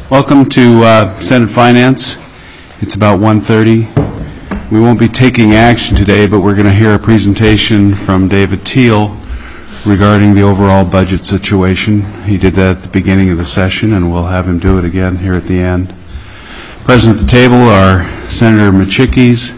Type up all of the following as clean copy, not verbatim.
Welcome to Senate Finance. It's about 1:30. We won't be taking action today, but we're going to hear a presentation from David Teal regarding the overall budget situation. He did that at the beginning of the session, and we'll have him do it again here at the end. Present at the table are Senator Senators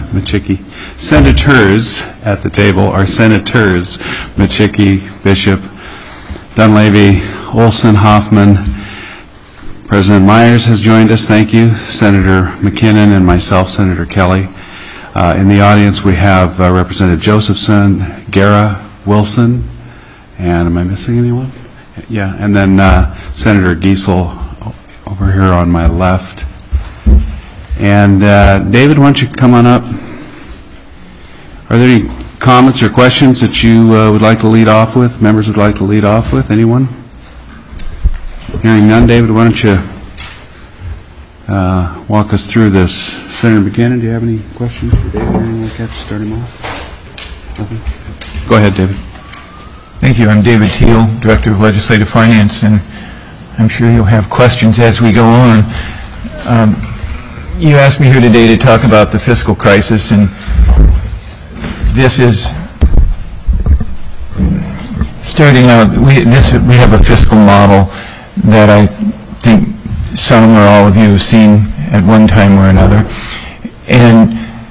at the table are Senators Machicki, Bishop, Dunleavy, Olson, Hoffman. President Myers has joined us. Thank you. Senator McKinnon and myself, Senator Kelly. In the audience, we have Representative Josephson, Guerra, Wilson, and am I missing anyone? Yeah, and then Senator Giesel over here on my left. And David, why don't you come on up? Are there any comments or questions that you would like to lead off with? Members would like to lead off with? Anyone? Hearing none, David, why don't you walk us through this? Senator McKinnon, do you have any questions for David or anything like that to start him off? Nothing? Go ahead, David. Thank you. I'm David Teal, Director of Legislative Finance, and I'm sure you'll have questions as we go on. You asked me here today to talk about the fiscal crisis, and this is starting out. We have a fiscal model that I think some or all of you have seen at one time or another. And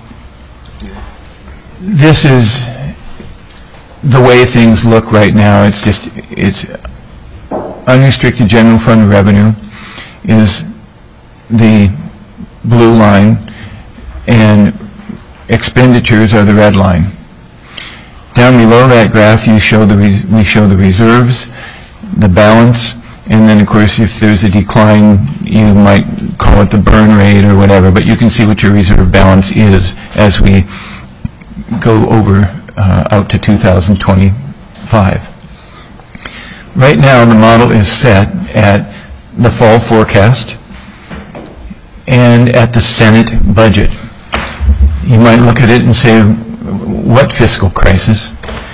this is the way things look right now. It's unrestricted general fund revenue is the blue line, and expenditures are the red line. Down below that graph, we show the reserves, the balance, and then, of course, if there's a decline, you might call it the burn rate or whatever, but you can see what your reserve balance is as we go over out to 2025. Right now, the model is set at the fall forecast and at the Senate budget. You might look at it and say, what fiscal crisis?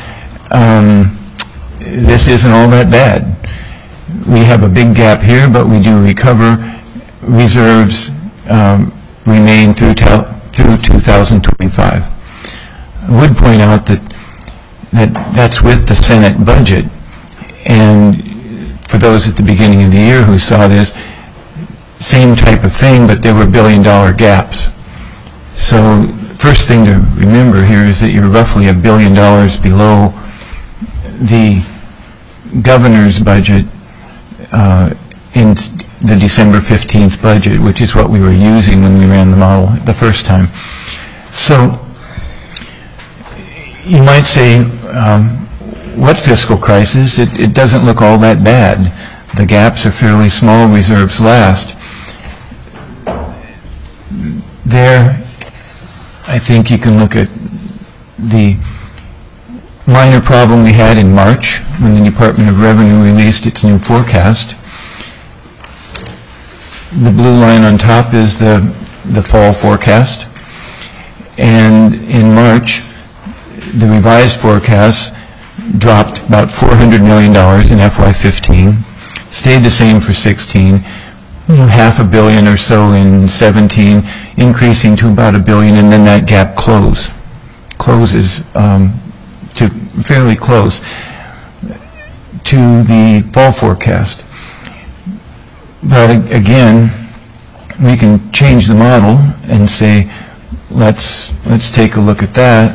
This isn't all that bad. We have a big gap here, but we do recover. Reserves remain through 2025. I would point out that's with the Senate budget. And for those at the beginning of the year who saw this, same type of thing, but there were billion-dollar gaps. So first thing to remember here is that you're roughly $1 billion below the governor's budget in the December 15th budget, which is what we were using when we ran the model the first time. So you might say, what fiscal crisis? It doesn't look all that bad. The gaps are fairly small, reserves last. There, I think you can look at the minor problem we had in March when the Department of Revenue released its new forecast. The blue line on top is the fall forecast. And in March, the revised forecast dropped about $400 million in FY15, stayed the same for 16, $500 million or so in 17, increasing to about $1 billion, and then that gap closes to fairly close to the fall forecast. But again, we can change the model and say, let's take a look at that.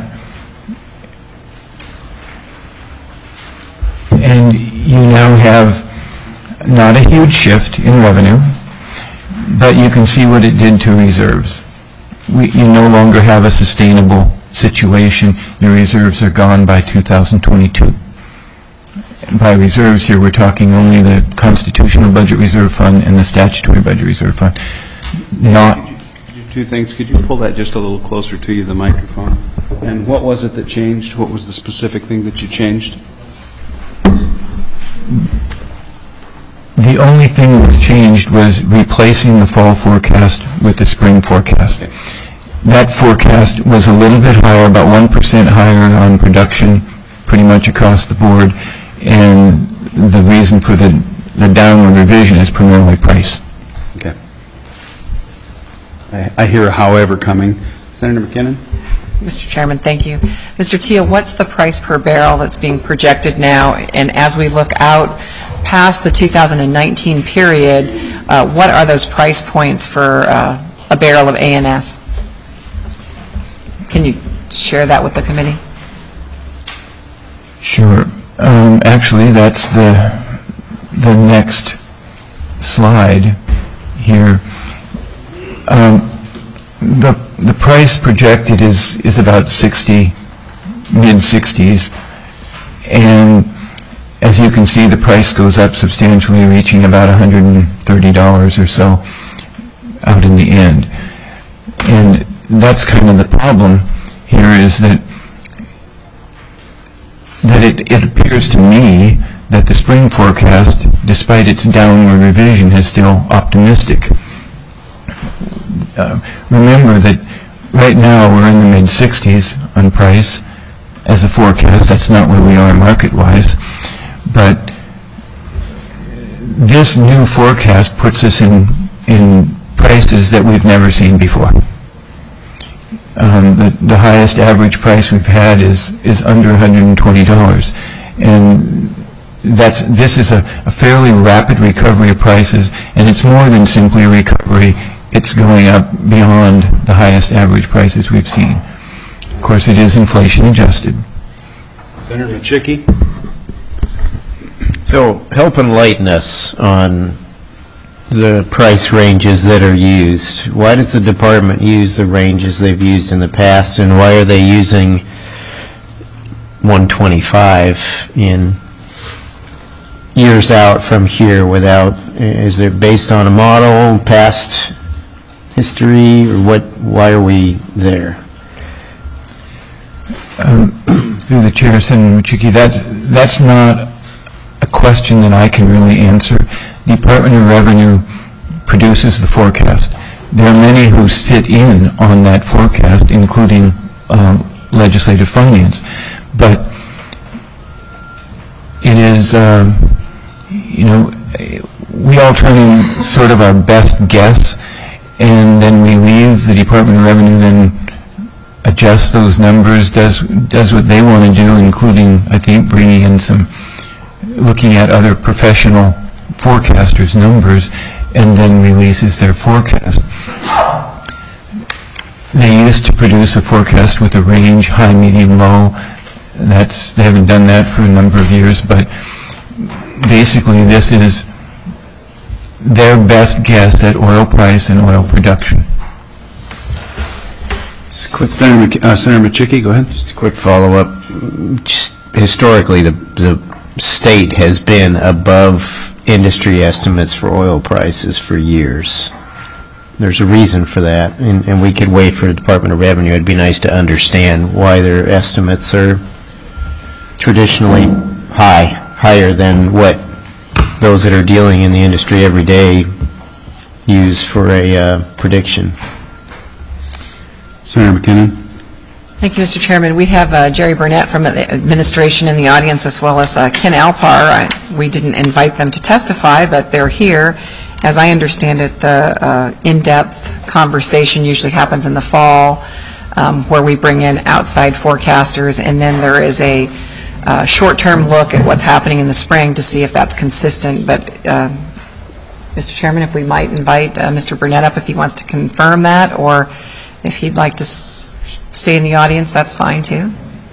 And you now have not a huge shift in revenue, but you can see what it did to reserves. You no longer have a sustainable situation. Your reserves are gone by 2022. By reserves here, we're talking only the Constitutional Budget Reserve Fund and the Statutory Budget Reserve Fund. Not. Two things. Could you pull that just a little closer to you, the microphone? And what was it that changed? What was the specific thing that you changed? The only thing that was changed was replacing the fall forecast with the spring forecast. Okay. That forecast was a little bit higher, about 1% higher on production, pretty much across the board, and the reason for the downward revision is primarily price. I hear a however coming. Senator McKinnon? Mr. Chairman, thank you. Mr. Teal, what's the price per barrel that's being projected now? And as we look out past the 2019 period, what are those price points for a barrel of ANS? Can you share that with the committee? Sure. Actually, that's the next slide here. The price projected is about mid-60s, and as you can see, the price goes up substantially, reaching about $130 or so out in the end. And that's kind of the problem here, is that it appears to me that the spring forecast, despite its downward revision, is still optimistic. Remember that right now we're in the mid-60s on price as a forecast. That's not where we are market-wise. But this new forecast puts us in prices that we've never seen before. The highest average price we've had is under $120. And this is a fairly rapid recovery of prices, and it's more than simply a recovery. It's going up beyond the highest average prices we've seen. Of course, it is inflation adjusted. Senator Machicki? So help enlighten us on the price ranges that are used. Why does the department use the ranges they've used in the past, and why are they using 125 in years out from here without, is it based on a model, past history, or what? Why are we there? Through the chair, Senator Machicki, that's not a question that I can really answer. The Department of Revenue produces the forecast. There are many who sit in on that forecast, including legislative finance. But it is, we all turn in sort of our best guess, and then we leave. The Department of Revenue then adjusts those numbers, does what they want to do, including, I think, bringing in looking at other professional forecasters' numbers, and then releases their forecast. They used to produce a forecast with a range, high, medium, low. They haven't done that for a number of years, but basically this is their best guess at oil price and oil production. Senator Machicki, go ahead. Just a quick follow-up. Just historically, the state has been above industry estimates for oil prices for years. There's a reason for that, and we could wait for the Department of Revenue. It'd be nice to understand why their estimates are traditionally higher than what those that are dealing in the industry every day use for a prediction. Senator McKinnon? Thank you, Mr. Chairman. We have Jerry Burnett from the administration in the audience, as well as Ken Alpar. We didn't invite them to testify, but they're here. As I understand it, the in-depth conversation usually happens in the fall, where we bring in outside forecasters, and then there is a short-term look at what's happening in the spring to see if that's consistent. But, Mr. Chairman, if we might invite Mr. Burnett up if he wants to confirm that, or if he'd like to stay in the audience, that's fine too.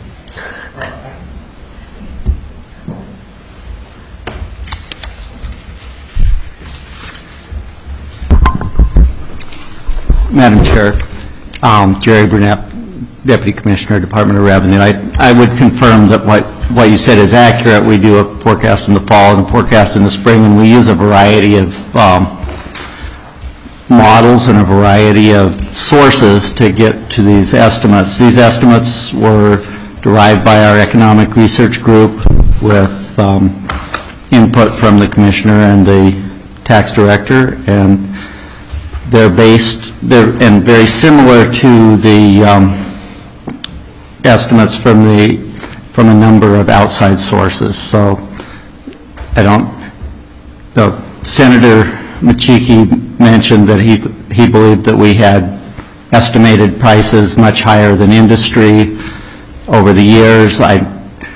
Madam Chair, Jerry Burnett, Deputy Commissioner, Department of Revenue. I would confirm that what you said is accurate. We do a forecast in the fall and a forecast in the spring, and we use a variety of models and a variety of sources to get to these estimates. These estimates were derived by our economic research group with input from the Commissioner and the Tax Director, and they're very similar to the estimates from a number of outside sources. So Senator Machicki mentioned that he believed that we had estimated prices much higher than industry over the years. I'm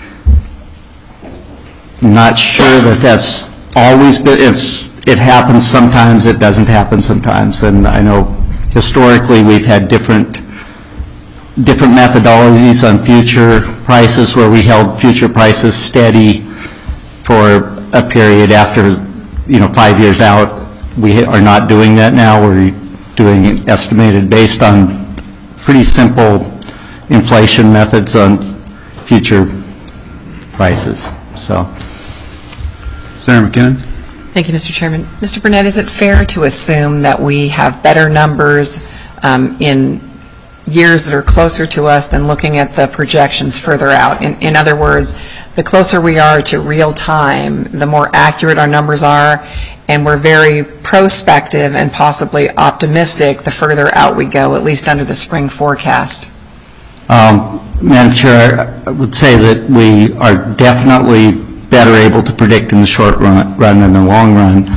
not sure that that's always been, it happens sometimes, it doesn't happen sometimes, and I know historically we've had different methodologies on future prices where we held future prices steady for a period after, 5 years out. We are not doing that now. We're doing it estimated based on pretty simple inflation methods on future prices. So, Senator McKinnon? Thank you, Mr. Chairman. Mr. Burnett, is it fair to assume that we have better numbers in years that are closer to us than looking at the projections further out? In other words, the closer we are to real time, the more accurate our numbers are, and we're very prospective and possibly optimistic the further out we go, at least under the spring forecast. Madam Chair, I would say that we are definitely better able to predict in the short run than the long run.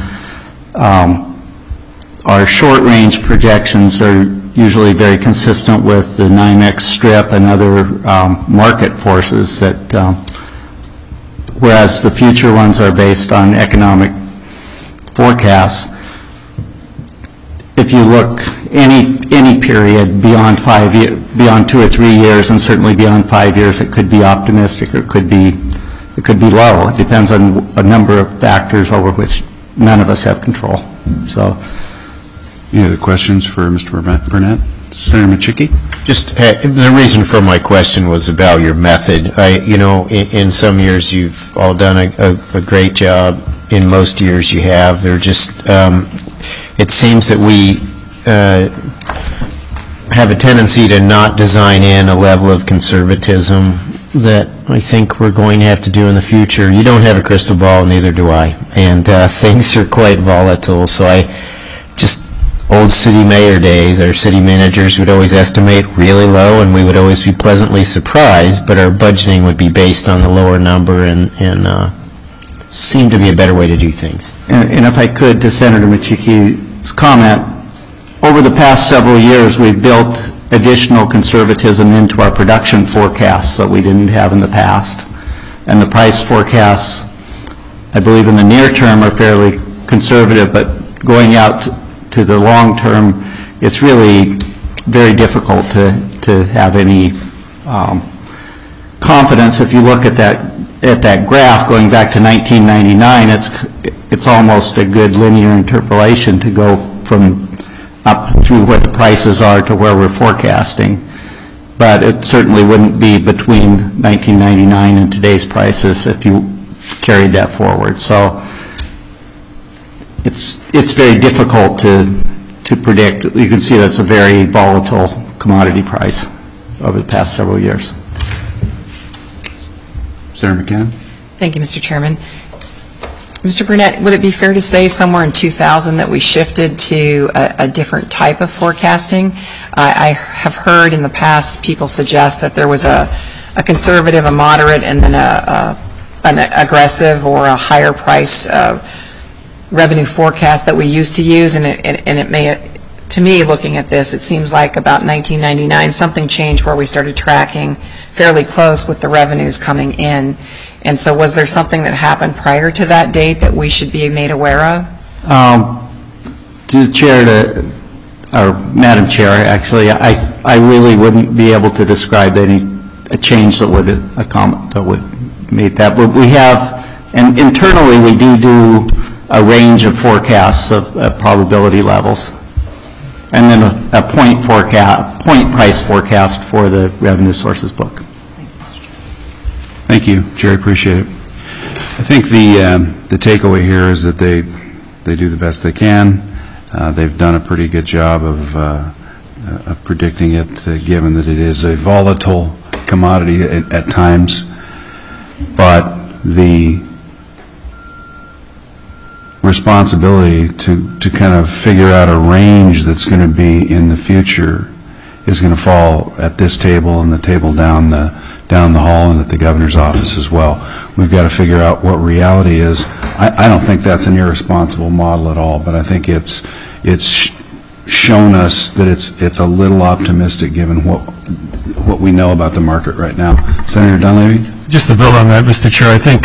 Our short-range projections are usually very consistent with the NYMEX strip and other market forces, that whereas the future ones are based on economic forecasts. If you look any period beyond 2 or 3 years, and certainly beyond 5 years, it could be optimistic or it could be low. It depends on a number of factors over which none of us have control. So, Any other questions for Mr. Burnett? Senator Maczicki? Just the reason for my question was about your method. In some years you've all done a great job. In most years you have. They're just, it seems that we have a tendency to not design in a level of conservatism that I think we're going to have to do in the future. You don't have a crystal ball, neither do I. And things are quite volatile. So old city mayor days, our city managers would always estimate really low, and we would always be pleasantly surprised, but our budgeting would be based on the lower number, and seemed to be a better way to do things. and if I could, to Senator Maczicki's comment, over the past several years we've built additional conservatism into our production forecasts that we didn't have in the past. And the price forecasts, I believe in the near term, are fairly conservative, but going out to the long term, it's really very difficult to have any confidence. If you look at that graph going back to 1999, it's almost a good linear interpolation to go from up through what the prices are to where we're forecasting. But it certainly wouldn't be between 1999 and today's prices if you carried that forward. So it's very difficult to predict. You can see that's a very volatile commodity price over the past several years. Senator McKinnon? Thank you, Mr. Chairman. Mr. Burnett, would it be fair to say somewhere in 2000 that we shifted to a different type of forecasting? I have heard in the past people suggest that there was a conservative, a moderate, and then an aggressive or a higher price revenue forecast that we used to use, and it may, to me, looking at this, it seems like about 1999, something changed where we started tracking fairly close with the revenues coming in. And so was there something that happened prior to that date that we should be made aware of? To the Chair, or Madam Chair, actually, I really wouldn't be able to describe a change that would meet that. But we have, and internally we do a range of forecasts of probability levels, and then a point price forecast for the revenue sources book. Thank you, Jerry. Appreciate it. I think the takeaway here is that they do the best they can. They've done a pretty good job of predicting it, given that it is a volatile commodity at times. But the responsibility to kind of figure out a range that's going to be in the future is going to fall at this table and the table down the hall and at the governor's office as well. We've got to figure out what reality is. I don't think that's an irresponsible model at all, but I think it's shown us that it's a little optimistic given what we know about the market right now. Senator Dunleavy? Just to build on that, Mr. Chair, I think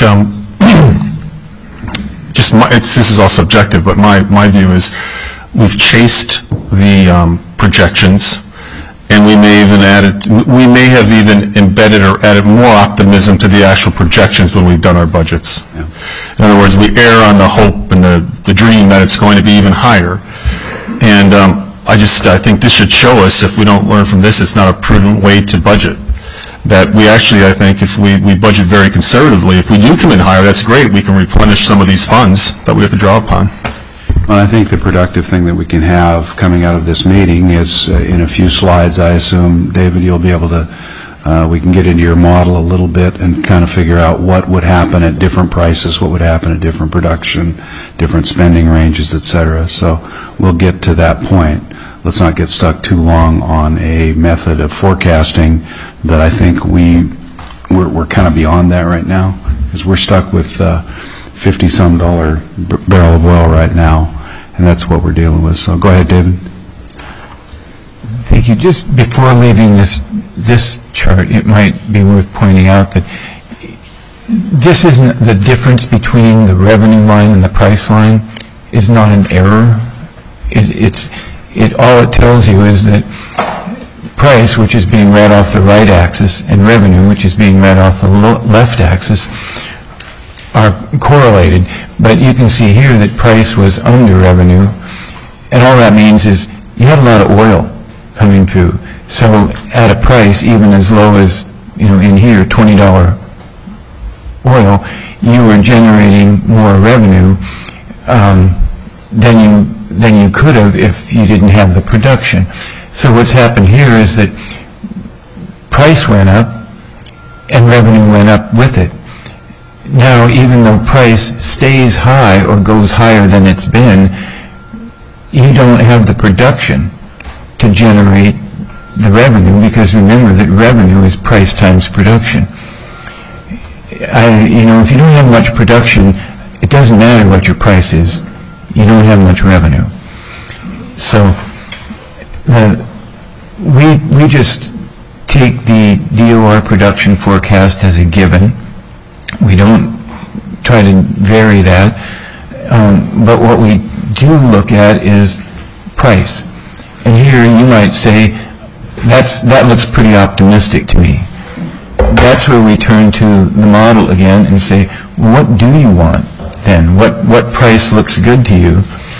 this is all subjective, but my view is we've chased the projections, and we may have even embedded or added more optimism to the actual projections when we've done our budgets. Yeah. In other words, we err on the hope and the dream that it's going to be even higher. And I think this should show us, if we don't learn from this, it's not a prudent way to budget. That we actually, I think, if we budget very conservatively, if we do come in higher, that's great. We can replenish some of these funds that we have to draw upon. Well, I think the productive thing that we can have coming out of this meeting is in a few slides, I assume, David, you'll be able to, we can get into your model a little bit and kind of figure out what would happen at different prices, what would happen at different production, different spending ranges, et cetera. So we'll get to that point. Let's not get stuck too long on a method of forecasting that I think we're kind of beyond that right now, because we're stuck with $50-some barrel of oil right now, and that's what we're dealing with. So go ahead, David. Thank you. Just before leaving this chart, it might be worth pointing out that this isn't the difference between the revenue line and the price line is not an error. All it tells you is that price, which is being read off the right axis, and revenue, which is being read off the left axis, are correlated. But you can see here that price was under revenue, and all that means is you had a lot of oil coming through. So at a price even as low as, in here, $20 oil, you were generating more revenue than you could have if you didn't have the production. So what's happened here is that price went up and revenue went up with it. Now, even though price stays high or goes higher than it's been, you don't have the production to generate the revenue, because remember that revenue is price times production. If you don't have much production, it doesn't matter what your price is. You don't have much revenue. So we just take the DOR production forecast as a given. We don't try to vary that. But what we do look at is price. And here you might say, that looks pretty optimistic to me. That's where we turn to the model again and say, what do you want then? What price looks good to you?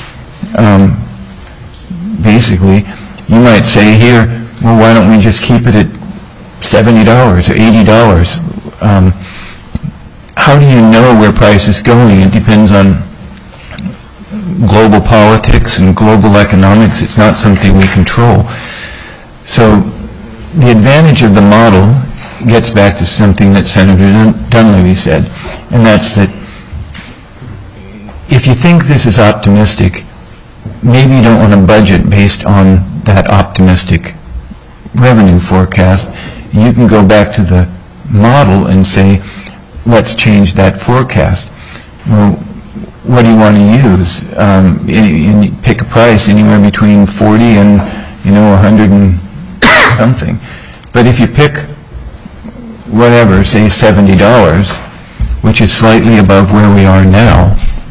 Basically, you might say here, well, why don't we just keep it at $70 or $80? How do you know where price is going? It depends on global politics and global economics. It's not something we control. So the advantage of the model gets back to something that Senator Dunleavy said, and that's that if you think this is optimistic, maybe you don't want to budget based on that optimistic revenue forecast. You can go back to the model and say, let's change that forecast. Well, what do you want to use? You pick a price anywhere between 40 and 100 and something. But if you pick whatever, say $70, which is slightly above where we are now,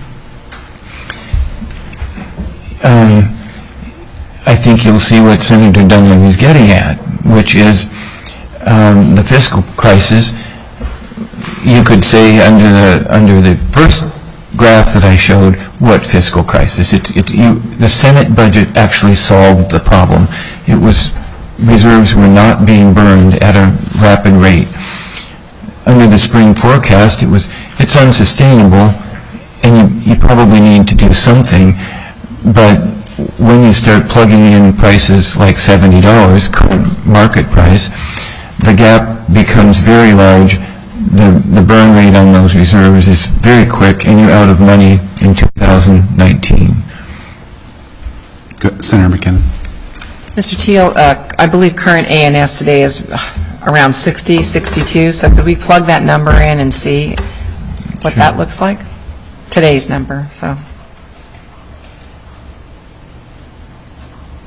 I think you'll see what Senator Dunleavy is getting at, which is the fiscal crisis. You could say under the first graph that I showed, what fiscal crisis? The Senate budget actually solved the problem. It was reserves were not being burned at a rapid rate. Under the spring forecast, it's unsustainable, and you probably need to do something. But when you start plugging in prices like $70, current market price, the gap becomes very large. The burn rate on those reserves is very quick, and you're out of money in 2019. Good. Senator McKinnon. Mr. Teal, I believe current ANS today is around 60, 62, so could we plug that number in and see what that looks like? Today's number, so.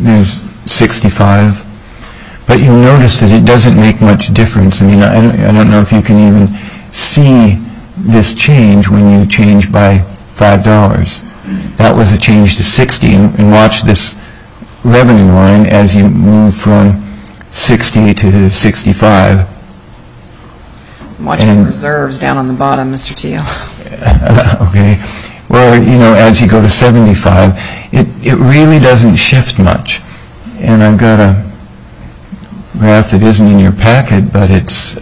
there's 65. But you'll notice that it doesn't make much difference. I mean, I don't know if you can even see this change when you change by $5. That was a change to 60, and watch this revenue line as you move from 60 to 65. Watching reserves down on the bottom, Mr. Teal. Okay. Well, as you go to 75, it really doesn't shift much. And I've got a graph that isn't in your packet, but it's,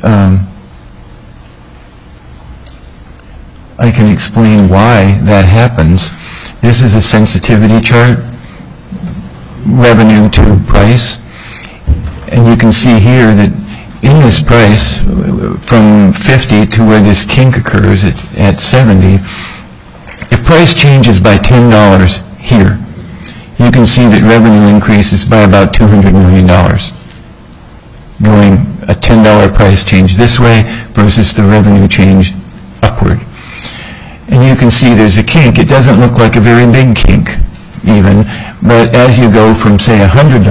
I can explain why that happens. This is a sensitivity chart, revenue to price, and you can see here that in this price, from 50 to where this kink occurs at 70, if price changes by $10 here, you can see that revenue increases by about $200 million, going a $10 price change this way versus the revenue change upward. And you can see there's a kink. It doesn't look like a very big kink, even, but as you go from, say, $100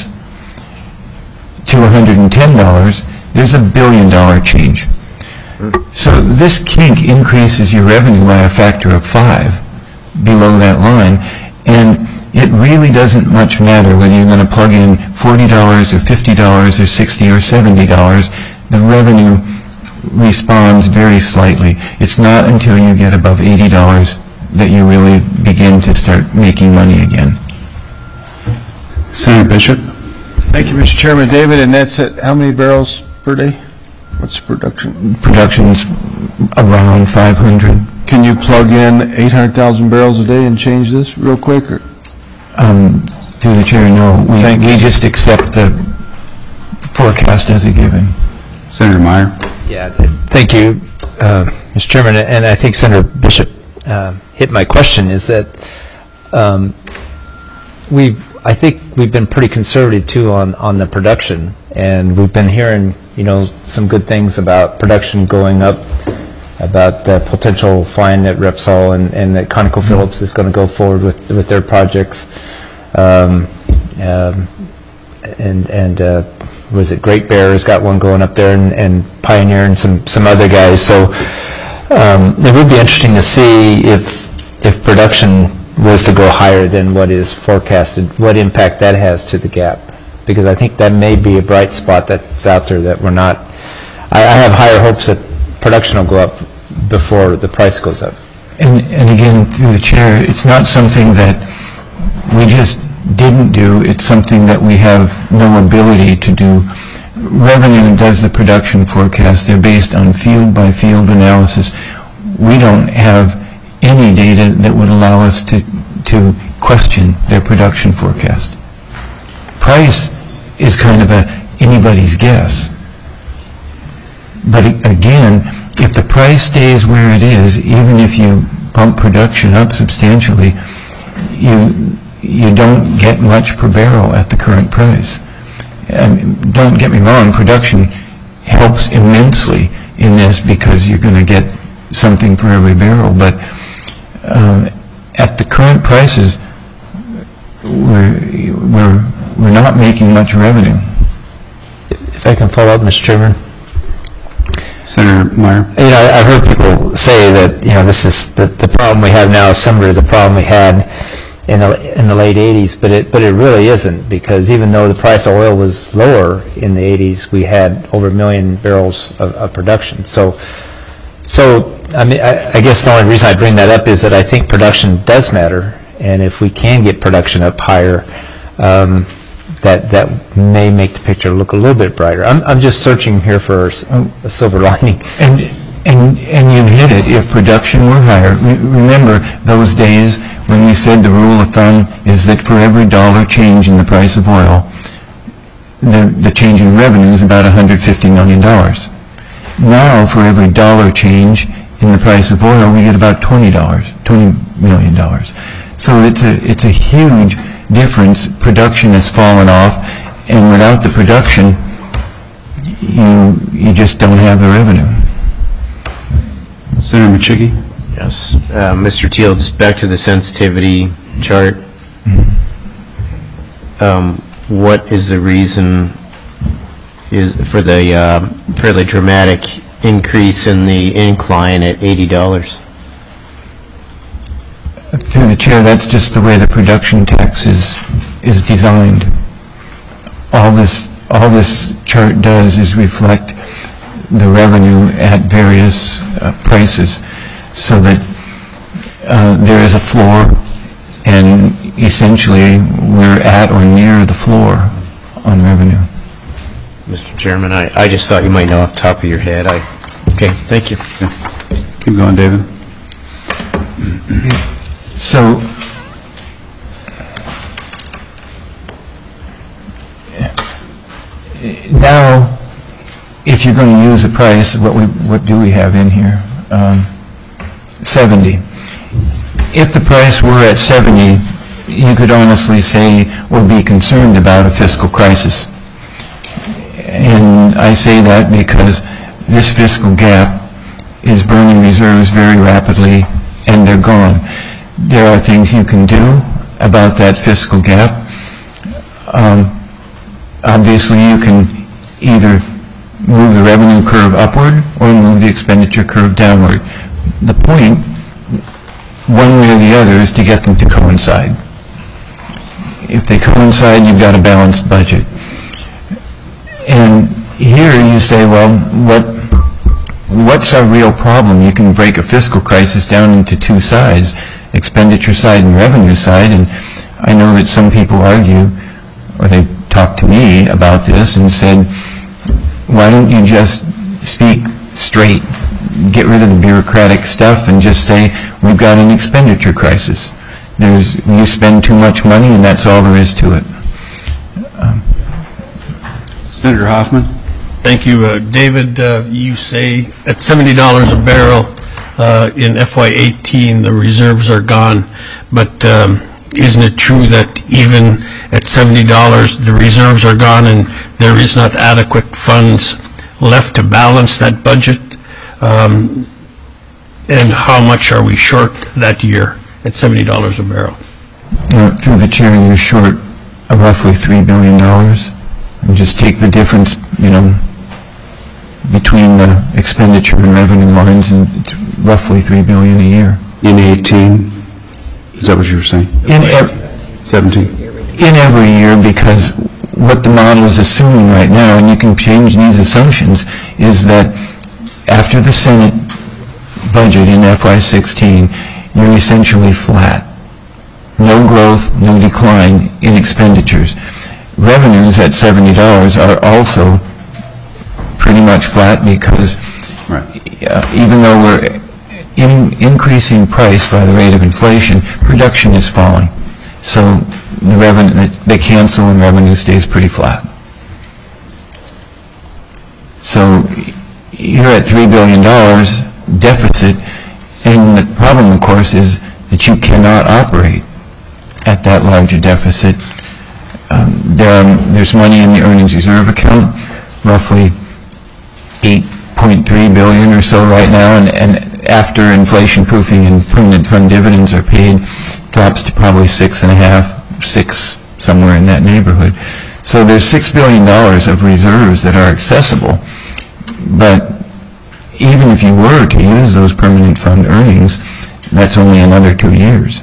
to $110, there's $1 billion change. So this kink increases your revenue by a factor of 5 below that line, and it really doesn't much matter whether you're going to plug in $40 or $50 or $60 or $70. The revenue responds very slightly. It's not until you get above $80 that you really begin to start making money again. Senator Bishop? Thank you, Mr. Chairman. David, and that's at how many barrels per day? What's the production? Production's around 500. Can you plug in 800,000 barrels a day and change this real quick? Or? Through the chair, no. We just accept the forecast as a given. Senator Meyer? Yeah, thank you, Mr. Chairman. And I think Senator Bishop hit my question, is that I think we've been pretty conservative, too, on the production. And we've been hearing, some good things about production going up, about the potential find at Repsol, and that ConocoPhillips is going to go forward with their projects. Was it Great Bear has got one going up there, and Pioneer and some other guys. So it would be interesting to see if production was to go higher than what is forecasted, what impact that has to the gap. Because I think that may be a bright spot that's out there that we're not. I have higher hopes that production will go up before the price goes up. And again, through the chair, it's not something that we just didn't do. It's something that we have no ability to do. Revenue does the production forecast. They're based on field-by-field analysis. We don't have any data that would allow us to question their production forecast. Price is kind of anybody's guess. But again, if the price stays where it is, even if you bump production up substantially, you don't get much per barrel at the current price. Don't get me wrong, production helps immensely in this because you're going to get something for every barrel, but at the current prices, we're not making much revenue. If I can follow up, Mr. Chairman. Senator Meyer? I've heard people say that this is the problem we have now is similar to the problem we had in the late 80s, but it really isn't, because even though the price of oil was lower in the 80s, we had over 1 million barrels of production. So I mean, I guess the only reason I bring that up is that I think production does matter, and if we can get production up higher, that may make the picture look a little bit brighter. I'm just searching here for a silver lining. And you hit it. If production were higher, remember those days when we said the rule of thumb is that for every dollar change in the price of oil, the change in revenue is about $150 million. Now, for every dollar change in the price of oil, we get about $20 million. So it's a huge difference. Production has fallen off, and without the production, you just don't have the revenue. Senator Machicki? Yes. Mr. Teal, just back to the sensitivity chart. what is the reason for the fairly dramatic increase in the incline at $80? Through the chair, that's just the way the production tax is designed. All this chart does is reflect the revenue at various prices, so that there is a floor, and essentially we're at or near the floor on revenue. Mr. Chairman, I just thought you might know off the top of your head. Okay, thank you. Yeah. Keep going, David. So, now, if you're going to use a price, what do we have in here? 70. If the price were at 70, you could honestly say or be concerned about a fiscal crisis. And I say that because this fiscal gap is burning reserves very rapidly, and they're gone. There are things you can do about that fiscal gap. Obviously, you can either move the revenue curve upward or move the expenditure curve downward. The point, one way or the other, is to get them to coincide. If they coincide, you've got a balanced budget. And here you say, well, what's our real problem? You can break a fiscal crisis down into two sides, expenditure side and revenue side, and I know that some people argue, or they've talked to me about this and said, why don't you just speak straight, get rid of the bureaucratic stuff and just say, we've got an expenditure crisis. You spend too much money and that's all there is to it. Senator Hoffman? Thank you. David, you say at $70 a barrel in FY18 the reserves are gone, but isn't it true that even at $70 the reserves are gone and there is not adequate funds left to balance that budget? And how much are we short that year at $70 a barrel? Through the chair, you're short roughly $3 billion. And just take the difference, between the expenditure and revenue lines, and it's roughly $3 billion a year. In 18? Is that what you were saying? 17? In every year, because what the model is assuming right now, and you can change these assumptions, is that after the Senate budget in FY16, you're essentially flat. No growth, no decline in expenditures. Revenues at $70 are also pretty much flat because even though we're increasing price by the rate of inflation, production is falling. So the revenue, they cancel and revenue stays pretty flat. So you're at $3 billion deficit, and the problem, of course, is that you cannot operate at that large a deficit. There's money in the earnings reserve account, roughly $8.3 billion or so right now, and after inflation proofing and permanent fund dividends are paid, drops to probably $6.5, $6, somewhere in that neighborhood. So there's $6 billion of reserves that are accessible, but even if you were to use those permanent fund earnings, that's only another 2 years.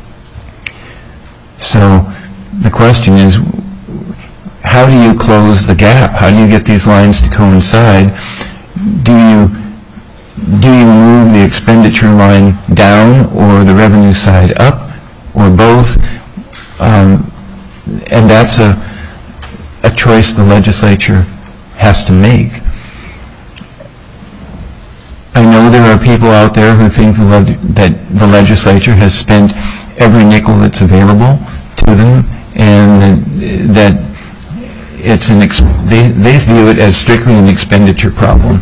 So the question is, how do you close the gap? How do you get these lines to coincide? Do you move the expenditure line down or the revenue side up, or both? And that's a choice the legislature has to make. I know there are people out there who think that the legislature has spent every nickel that's available to them, and that it's they view it as strictly an expenditure problem.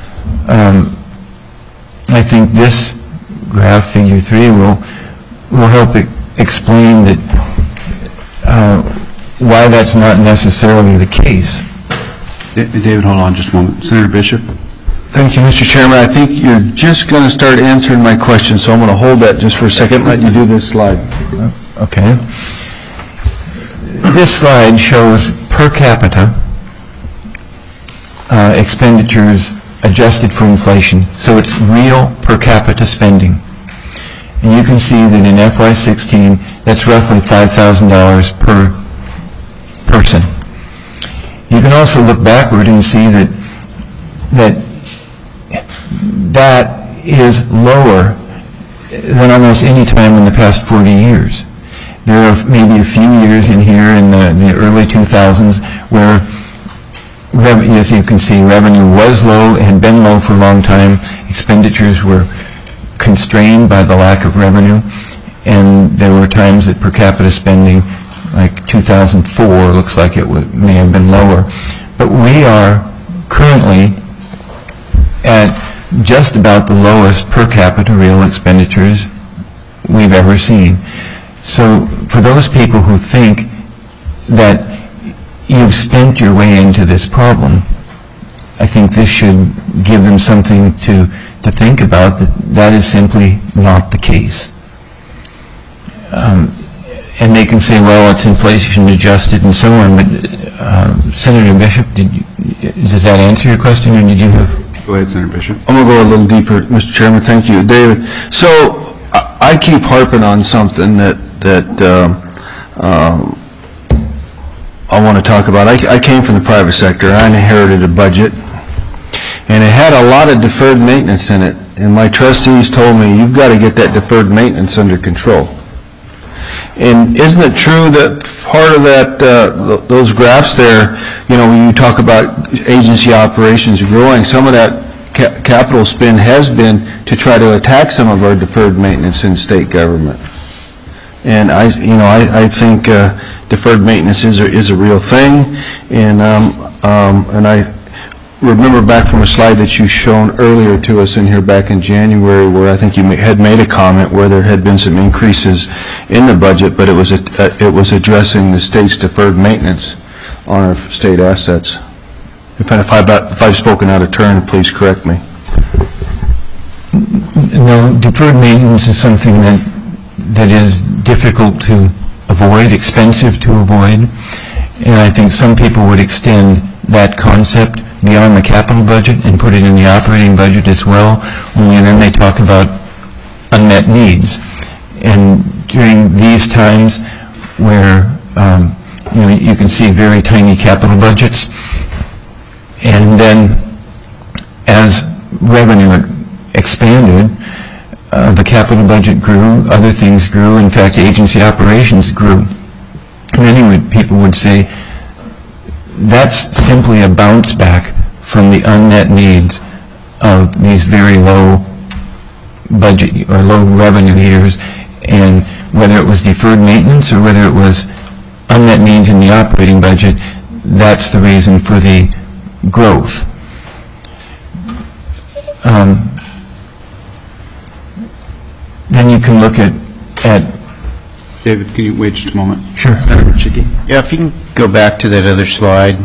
I think this graph, figure 3, will help explain that why that's not necessarily the case. David, hold on just a moment. Senator Bishop? Thank you, Mr. Chairman. I think you're just going to start answering my question, so I'm going to hold that just for a second and let you do this slide. Okay. This slide shows per capita expenditures adjusted for inflation. So it's real per capita spending. And you can see that in FY16, that's roughly $5,000 per person. You can also look backward and see that is lower than almost any time in the past 40 years. There are maybe a few years in here in the early 2000s where, as you can see, revenue was low, had been low for a long time. Expenditures were constrained by the lack of revenue, and there were times that per capita spending, like 2004, looks like it may have been lower. But we are currently at just about the lowest per capita real expenditures we've ever seen. So for those people who think that you've spent your way into this problem, I think this should give them something to think about, that is simply not the case. And they can say, well, it's inflation adjusted and so on, but Senator Bishop, does that answer your question, or did you have? Go ahead, Senator Bishop. I'm going to go a little deeper, Mr. Chairman. Thank you, David. So I keep harping on something that I want to talk about. I came from the private sector. I inherited a budget, and it had a lot of deferred maintenance in it. And my trustees told me, you've got to get that deferred maintenance under control. And isn't it true that part of that, those graphs there, when you talk about agency operations growing, some of that capital spend has been to try to attack some of our deferred maintenance in state government. And I think deferred maintenance is a real thing. And I remember back from a slide that you shown earlier to us in here back in January, where I think you had made a comment where there had been some increases in the budget, but it was addressing the state's deferred maintenance on our state assets. If I've spoken out of turn, please correct me. No, deferred maintenance is something that is difficult to avoid, expensive to avoid, and I think some people would extend that concept beyond the capital budget and put it in the operating budget as well, only then they talk about unmet needs. And during these times where you can see very tiny capital budgets, and then as revenue expanded, the capital budget grew, other things grew, in fact agency operations grew. Many people would say that's simply a bounce back from the unmet needs of these very low budget or low revenue years, and whether it was deferred maintenance or whether it was unmet needs in the operating budget, that's the reason for the growth. Then you can look at David, can you wait just a moment? Sure. Senator Chickie. Yeah, if you can go back to that other slide.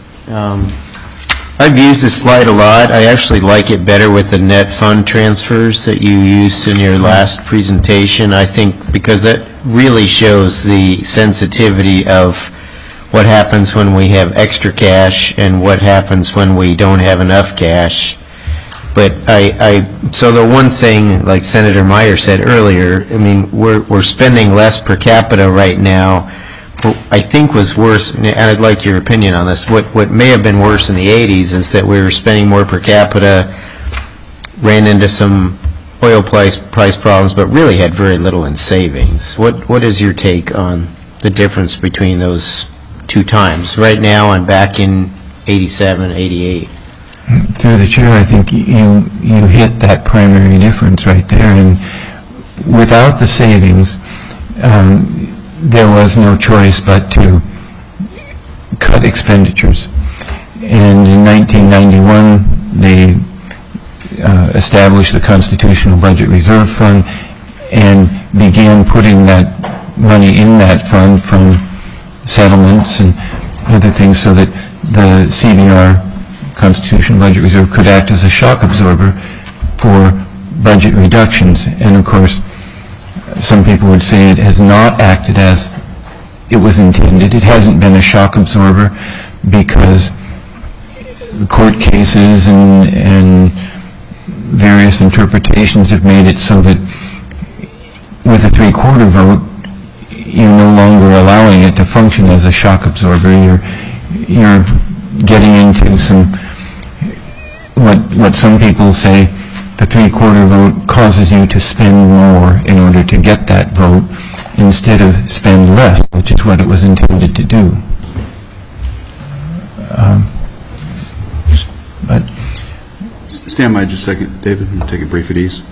I've used this slide a lot. I actually like it better with the net fund transfers that you used in your last presentation. I think because that really shows the sensitivity of what happens when we have extra cash and what happens when we don't have enough cash. But so the one thing, like Senator Meyer said earlier, I mean, we're spending less per capita right now. What I think was worse, and I'd like your opinion on this, what may have been worse in the 80s is that we were spending more per capita, ran into some oil price problems, but really had very little in savings. What is your take on the difference between those two times, right now and back in 87, 88? Through the chair, I think you hit that primary difference right there. And without the savings, there was no choice but to cut expenditures. And in 1991, they established the Constitutional Budget Reserve Fund and began putting that money in that fund from settlements and other things so that the CBR, Constitutional Budget Reserve, could act as a shock absorber for budget reductions. And of course, some people would say it has not acted as it was intended. It hasn't been a shock absorber because the court cases and various interpretations have made it so that with a 3/4 vote, you're no longer allowing it to function as a shock absorber. You're getting into some, what some people say, the 3/4 vote causes you to spend more in order to get that vote instead of spend less, which is what it was intended to do. But Stand by just a second, David. We'll take a brief at ease.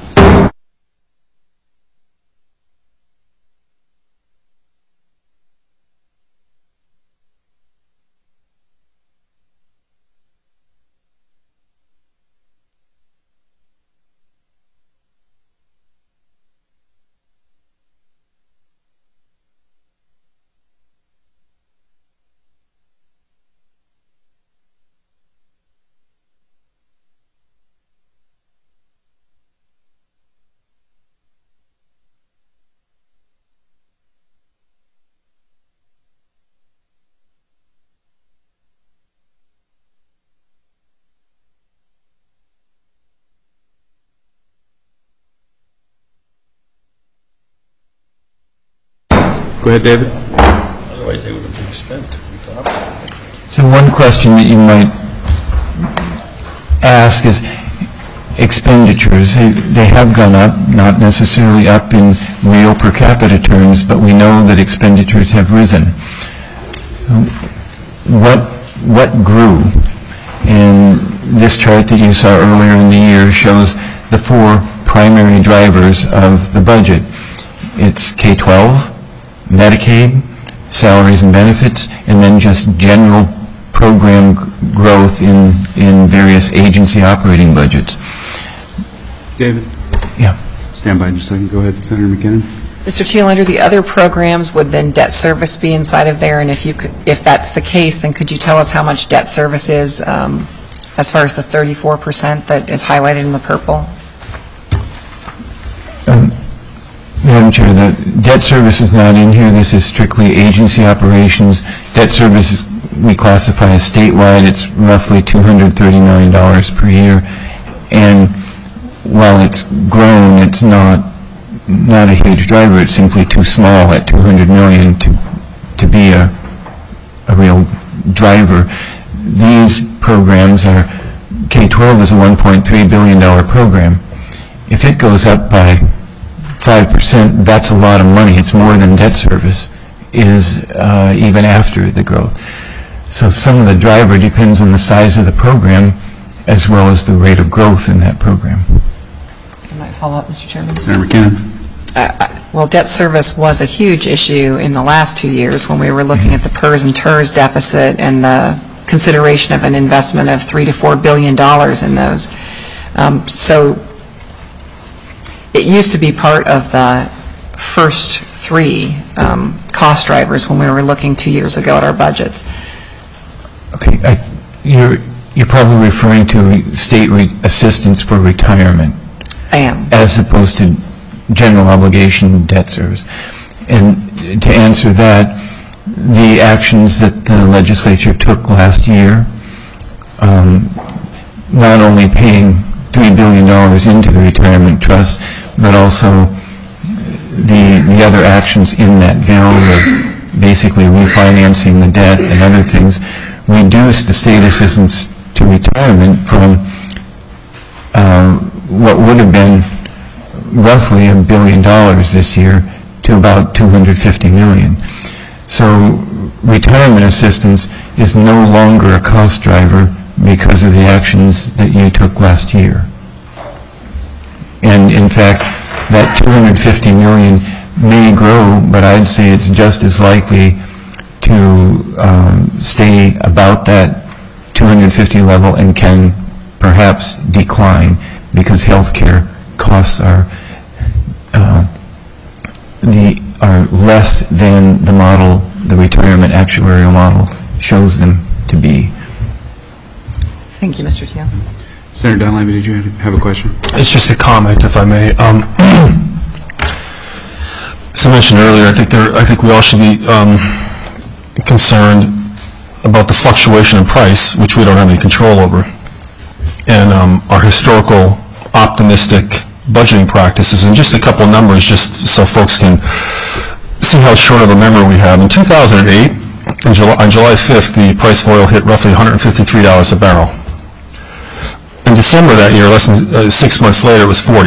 Go ahead, David. Otherwise, they would have been spent. so one question that you might ask is expenditures. They have gone up, not necessarily up in real per capita terms, but we know that expenditures have risen. What grew? And this chart that you saw earlier in the year shows the 4 primary drivers of the budget. It's K-12, Medicaid, salaries and benefits, and then just general program growth in various agency operating budgets. David? Yeah. Stand by just a second. Go ahead, Senator McKinnon. Mr. Teal, under the other programs, would then debt service be inside of there? And if that's the case, then could you tell us how much debt service is as far as the 34% that is highlighted in the purple? Madam Chair, the debt service is not in here. This is strictly agency operations. Debt service we classify as statewide. It's roughly $230 million per year. And while it's grown, it's not a huge driver. It's simply too small at $200 million to be a real driver. These programs are, K-12 is a $1.3 billion program. If it goes up by 5%, that's a lot of money. It's more than debt service is even after the growth. So some of the driver depends on the size of the program as well as the rate of growth in that program. I might follow up, Mr. Chairman. Senator McKinnon. Well, debt service was a huge issue in the last 2 years when we were looking at the PERS and TERS deficit and the consideration of an investment of $3 to $4 billion in those. So it used to be part of the first 3 cost drivers when we were looking 2 years ago at our budgets. Okay, you're probably referring to state assistance for retirement. I am. As opposed to general obligation debt service. And to answer that, the actions that the legislature took last year, not only paying $3 billion into the retirement trust, but also the other actions in that bill, basically refinancing the debt and other things, reduced the state assistance to retirement from what would have been roughly $1 billion this year to about $250 million. So retirement assistance is no longer a cost driver because of the actions that you took last year. And in fact, that $250 million may grow, but I'd say it's just as likely to stay about that 250 level and can perhaps decline because healthcare costs are less than the model, the retirement actuarial model shows them to be. Thank you, Mr. Teal. Senator Dunleavy, did you have a question? It's just a comment, if I may. As I mentioned earlier, I think we all should be concerned about the fluctuation in price, which we don't have any control over, and our historical optimistic budgeting practices. And just a couple of numbers, just so folks can see how short of a memory we have. In 2008, on July 5th, the price of oil hit roughly $153 a barrel. In December that year, less than 6 months later, it was $40.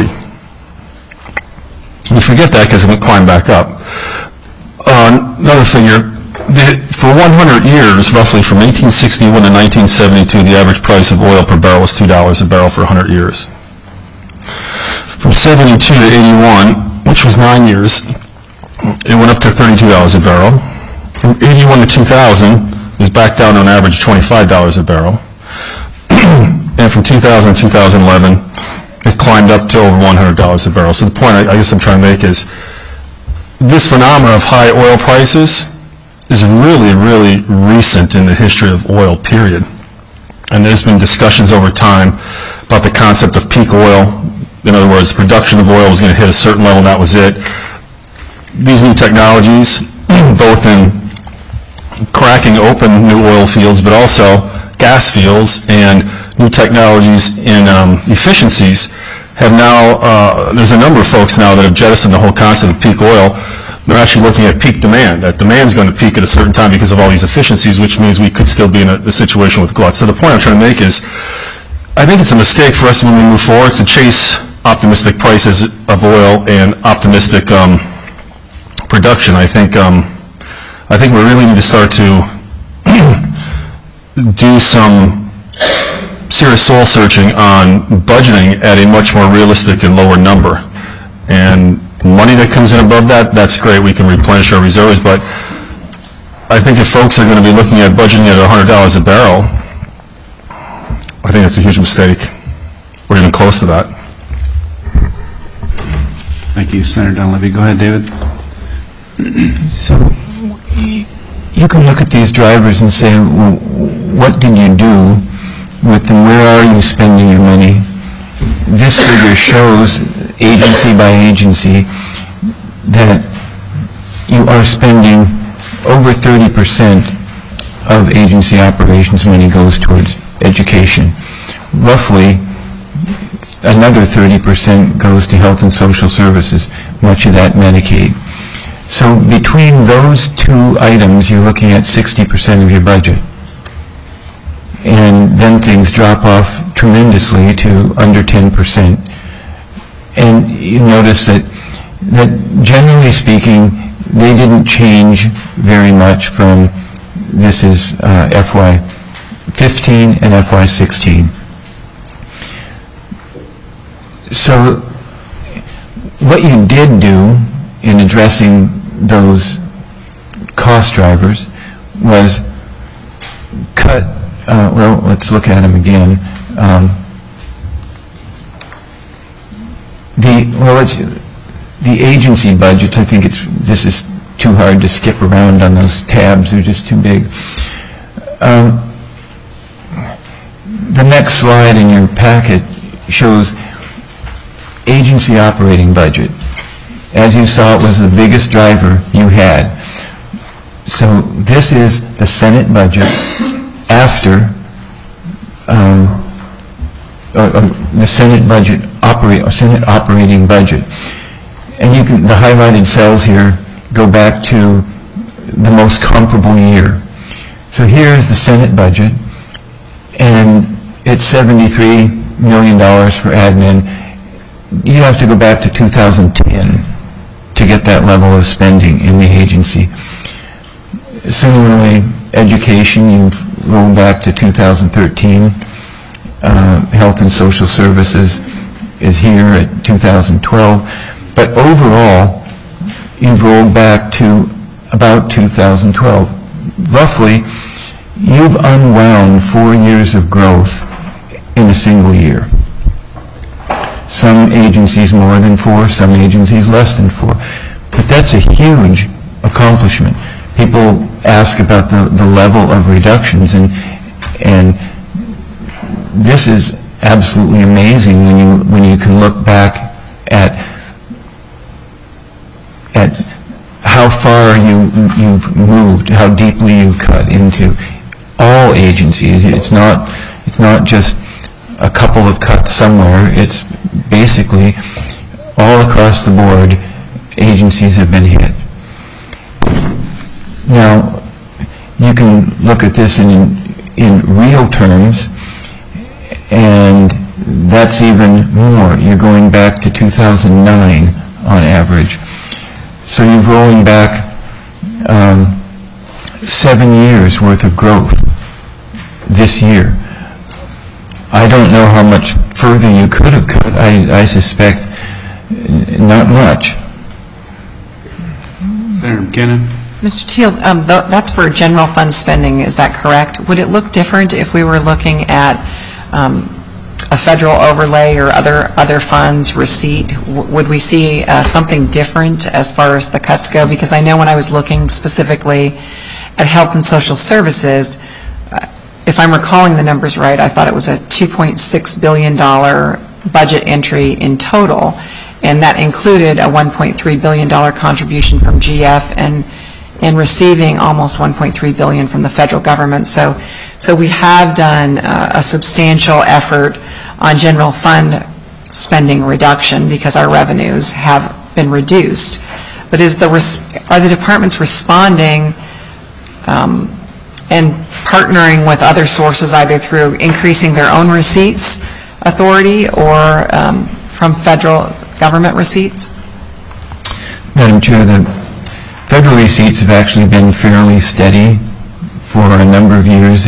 You forget that because it climbed back up. Another figure, for 100 years, roughly from 1861 to 1972, the average price of oil per barrel was $2 a barrel for 100 years. From 72 to 81, which was 9 years, it went up to $32 a barrel. From 81 to 2000, it was back down to an average of $25 a barrel. And from 2000 to 2011, it climbed up to over $100 a barrel. So the point I guess I'm trying to make is this phenomenon of high oil prices is really, really recent in the history of oil, period. And there's been discussions over time about the concept of peak oil. In other words, production of oil was going to hit a certain level, and that was it. These new technologies, both in cracking open new oil fields, but also gas fields, and new technologies in efficiencies, have now, there's a number of folks now that have jettisoned the whole concept of peak oil. They're actually looking at peak demand. That demand's going to peak at a certain time because of all these efficiencies, which means we could still be in a situation with glut. So the point I'm trying to make is, I think it's a mistake for us when we move forward to chase optimistic prices of oil and optimistic production. I think we really need to start to do some serious soul searching on budgeting at a much more realistic and lower number. And money that comes in above that, that's great. We can replenish our reserves. But I think if folks are going to be looking at budgeting at $100 a barrel, I think it's a huge mistake. We're even close to that. Thank you, Senator Dunleavy. Go ahead, David. So you can look at these drivers and say, well, what did you do with them? Where are you spending your money? This figure shows, agency by agency, that you are spending over 30% of agency operations money goes towards education. Roughly another 30% goes to health and social services, much of that Medicaid. So between those two items, you're looking at 60% of your budget. And then things drop off tremendously to under 10%. And you notice that generally speaking, they didn't change very much from, this is FY15 and FY16. So what you did do in addressing those cost drivers was cut, well, let's look at them again. The agency budgets, I think this is too hard to skip around on those tabs, they're just too big. The next slide in your packet shows agency operating budget. As you saw, it was the biggest driver you had. So this is the Senate budget after the Senate budget Senate operating budget. And you can, the highlighted cells here go back to the most comparable year. So here's the Senate budget, and it's $73 million for admin. You have to go back to 2010 to get that level of spending in the agency. Similarly, education, you've rolled back to 2013. Health and social services is here at 2012. But overall, you've rolled back to about 2012. Roughly, you've unwound 4 years of growth in a single year. Some agencies more than 4, some agencies less than 4. But that's a huge accomplishment. People ask about the level of reductions, and this is absolutely amazing when you can look back at how far you've moved, how deeply you've cut into all agencies. It's not just a couple of cuts somewhere. It's basically all across the board, agencies have been hit. Now, you can look at this in real terms, and that's even more. You're going back to 2009 on average. So you're rolling back 7 years worth of growth this year. I don't know how much further you could have cut. I suspect not much. Senator McKinnon? Mr. Teal, that's for general fund spending, is that correct? Would it look different if we were looking at a federal overlay or other funds receipt? Would we see something different as far as the cuts go? Because I know when I was looking specifically at health and social services, if I'm recalling the numbers right, I thought it was a $2.6 billion budget entry in total, and that included a $1.3 billion contribution from GF and receiving almost $1.3 billion from the federal government. So we have done a substantial effort on general fund spending reduction because our revenues have been reduced. But are the departments responding and partnering with other sources, either through increasing their own receipts authority or from federal government receipts? Madam Chair, the federal receipts have actually been fairly steady for a number of years.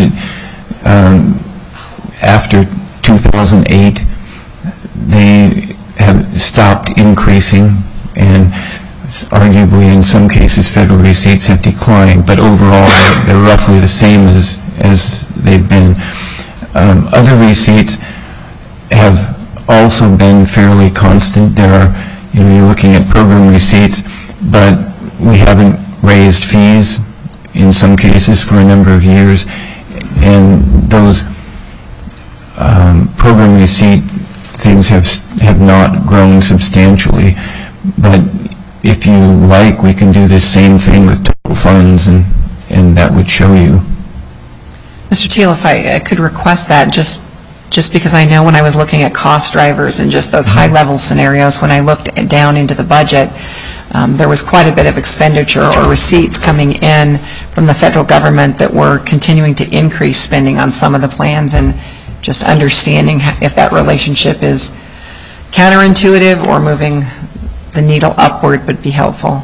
After 2008, they have stopped increasing, and arguably in some cases federal receipts have declined, but overall they're roughly the same as they've been. Other receipts have also been fairly constant. There are, you're looking at program receipts, but we haven't raised fees in some cases for a number of years, and those program receipt things have not grown substantially. But if you like, we can do this same thing with total funds, and that would show you. Mr. Teal, if I could request that, just because I know when I was looking at cost drivers and just those high-level scenarios, when I looked down into the budget, there was quite a bit of expenditure or receipts coming in from the federal government that were continuing to increase spending on some of the plans, and just understanding if that relationship is counterintuitive or moving the needle upward would be helpful.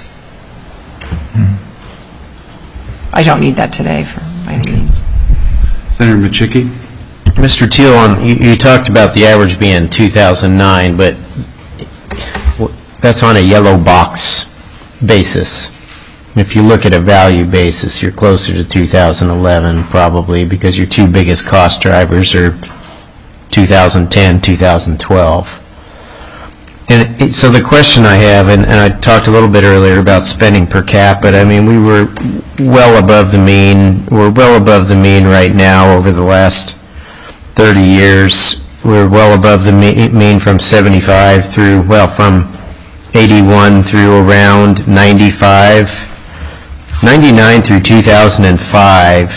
I don't need that today for my needs. Senator Machicki? Mr. Teal, you talked about the average being 2009, but that's on a yellow box basis. If you look at a value basis, you're closer to 2011 probably, because your two biggest cost drivers are 2010, 2012. And so the question I have, and I talked a little bit earlier about spending per capita, I mean, we were well above the mean. We're well above the mean right now over the last 30 years. We're well above the mean from 75 through, well, from 81 through around 95. 99 through 2005,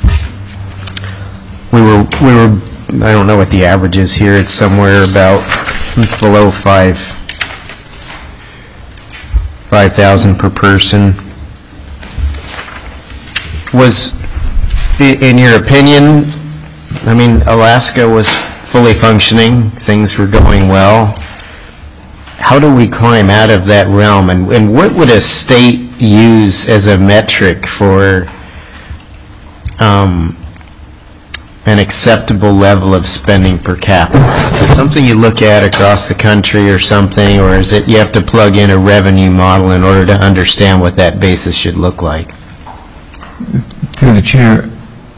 we were, I don't know what the average is here, it's somewhere about below 5,000 per person. Was, in your opinion, I mean, Alaska was fully functioning, things were going well. How do we climb out of that realm, and what would a state use as a metric for an acceptable level of spending per capita? Is it something you look at across the country or something, or is it you have to plug in a revenue model in order to understand what that basis should look like? Through the chair,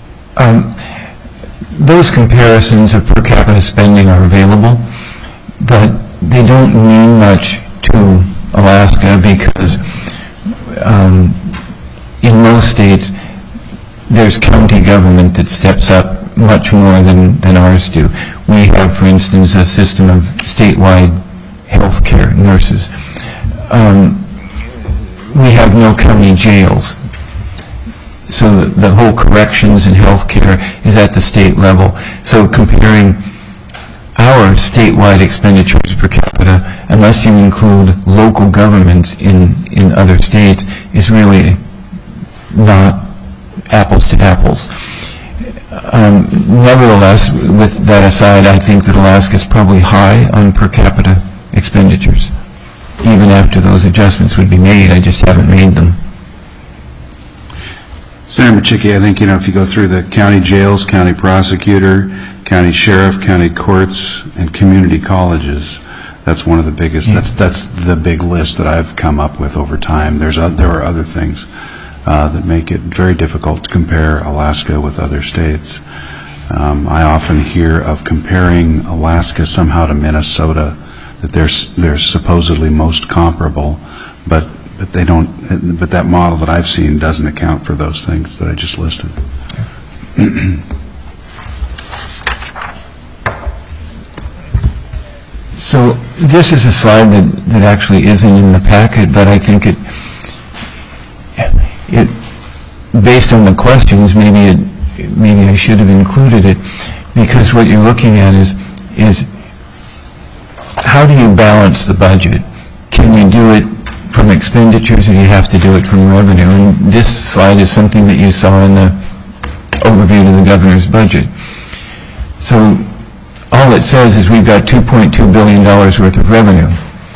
those comparisons of per capita spending are available, but they don't mean much to Alaska because in most states there's county government that steps up much more than ours do. We have, for instance, a system of statewide health care nurses. we have no county jails. So the whole corrections and healthcare is at the state level. So comparing our statewide expenditures per capita, unless you include local governments in other states, is really not apples to apples. Nevertheless, with that aside, I think that Alaska is probably high on per capita expenditures. Even after those adjustments would be made, I just haven't made them. Senator Maczicki, I think, if you go through the county jails, county prosecutor, county sheriff, county courts, and community colleges, that's one of the biggest, that's the big list that I've come up with over time. There are other things that make it very difficult to compare Alaska with other states. I often hear of comparing Alaska somehow to Minnesota, that they're supposedly most comparable, but they don't. But that model that I've seen doesn't account for those things that I just listed. So this is a slide that actually isn't in the packet, but I think it based on the questions, maybe I should have included it, because what you're looking at is how do you balance the budget? Can you do it from expenditures, or do you have to do it from revenue? And this slide is something that you saw in the overview to the governor's budget. So all it says is we've got $2.2 billion worth of revenue.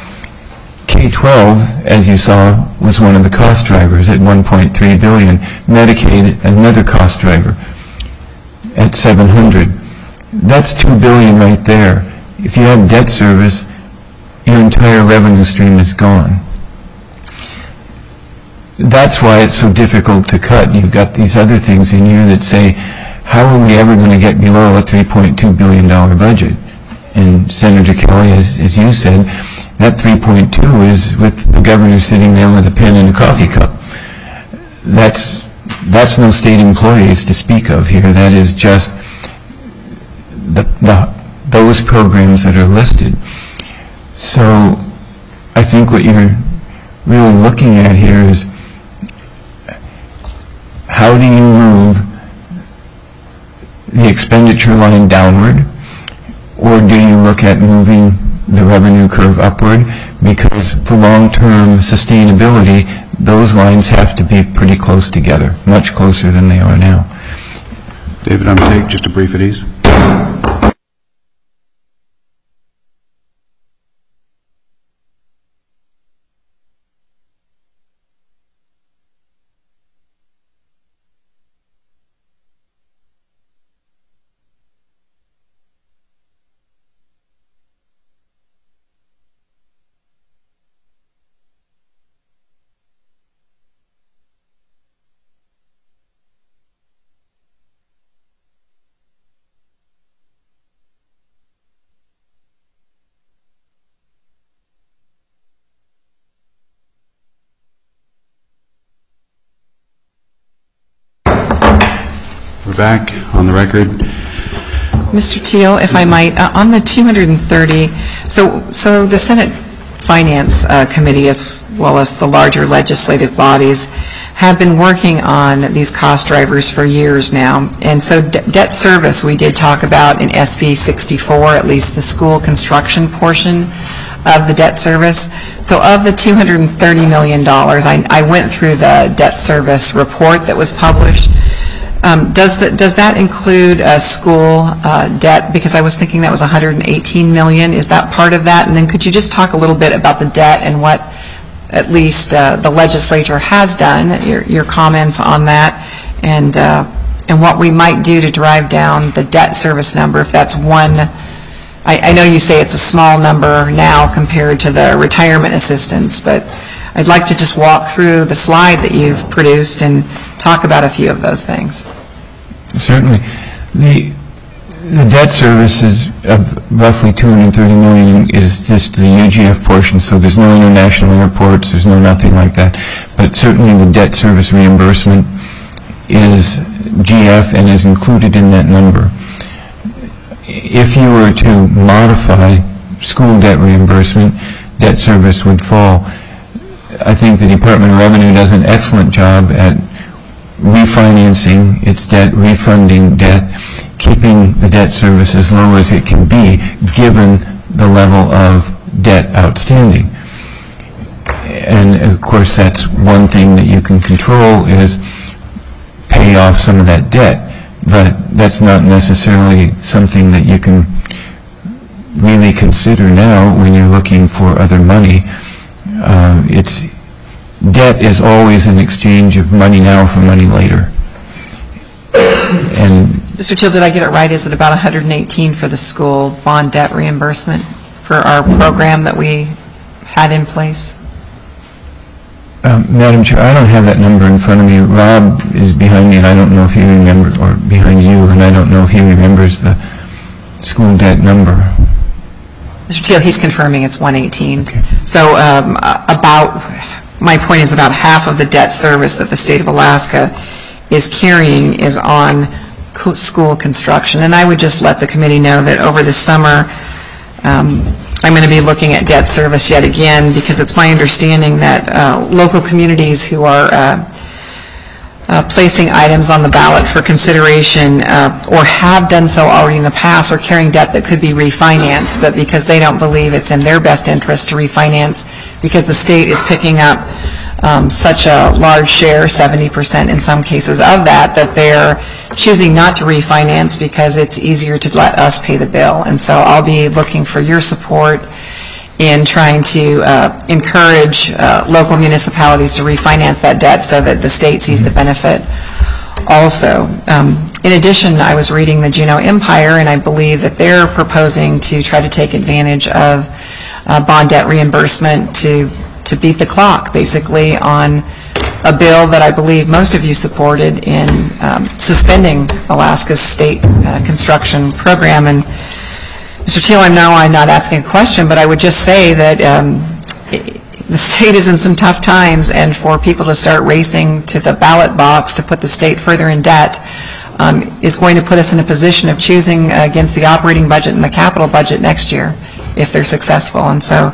K-12, as you saw, was one of the cost drivers at $1.3 billion. Medicaid, another cost driver at $700. That's $2 billion right there. If you have debt service, your entire revenue stream is gone. That's why it's so difficult to cut. You've got these other things in here that say, how are we ever going to get below a $3.2 billion budget? And Senator Kelly, as you said, that 3.2 is with the governor sitting there with a pen and a coffee cup. That's no state employees to speak of here. That is just those programs that are listed. So I think what you're really looking at here is how do you move the expenditure line downward, or do you look at moving the revenue curve upward? Because for long-term sustainability, those lines have to be pretty close together, much closer than they are now. David, I'm going to take just a brief at ease. We're back on the record. Mr. Teal, if I might, on the 230, so the Senate Finance Committee, as well as the larger legislative bodies, have been working on these cost drivers for years now. And so debt service we did talk about in SB 64, at least the school construction portion of the debt service. So of the $230 million, I went through the debt service report that was published. Does that include school debt? Because I was thinking that was $118 million. Is that part of that? And then could you just talk a little bit about the debt and what at least the legislature has done, your comments on that, and what we might do to drive down the debt service number, if that's one. I know you say it's a small number now compared to the retirement assistance, but I'd like to just walk through the slide that you've produced and talk about a few of those things. Certainly. The debt service is of roughly $230 million is just the UGF portion, so there's no international airports, there's no nothing like that. But certainly the debt service reimbursement is GF and is included in that number. If you were to modify school debt reimbursement, debt service would fall. I think the Department of Revenue does an excellent job at refinancing its debt, refunding debt, keeping the debt service as low as it can be, given the level of debt outstanding. And of course, that's one thing that you can control, is pay off some of that debt. But that's not necessarily something that you can really consider now when you're looking for other money. Debt is always an exchange of money now for money later. And Mr. Teal, did I get it right? Is it about 118 for the school bond debt reimbursement for our program that we had in place? Madam Chair, I don't have that number in front of me. Rob is behind me, and I don't know if he remembers, or behind you, and I don't know if he remembers the school debt number. Mr. Teal, he's confirming it's 118. Okay. So my point is about half of the debt service that the state of Alaska is carrying is on school construction. And I would just let the committee know that over the summer, I'm going to be looking at debt service yet again, because it's my understanding that local communities who are placing items on the ballot for consideration or have done so already in the past are carrying debt that could be refinanced, but because they don't believe it's in their best interest to refinance, because the state is picking up such a large share, 70% in some cases of that they're choosing not to refinance because it's easier to let us pay the bill. And so I'll be looking for your support in trying to encourage local municipalities to refinance that debt so that the state sees the benefit also. In addition, I was reading the Juneau Empire, and I believe that they're proposing to try to take advantage of bond debt reimbursement to beat the clock, basically, on a bill that I believe most of you supported in suspending Alaska's state construction program. And Mr. Teal, I'm not asking a question, but I would just say that the state is in some tough times, and for people to start racing to the ballot box to put the state further in debt is going to put us in a position of choosing against the operating budget and the capital budget next year if they're successful. And so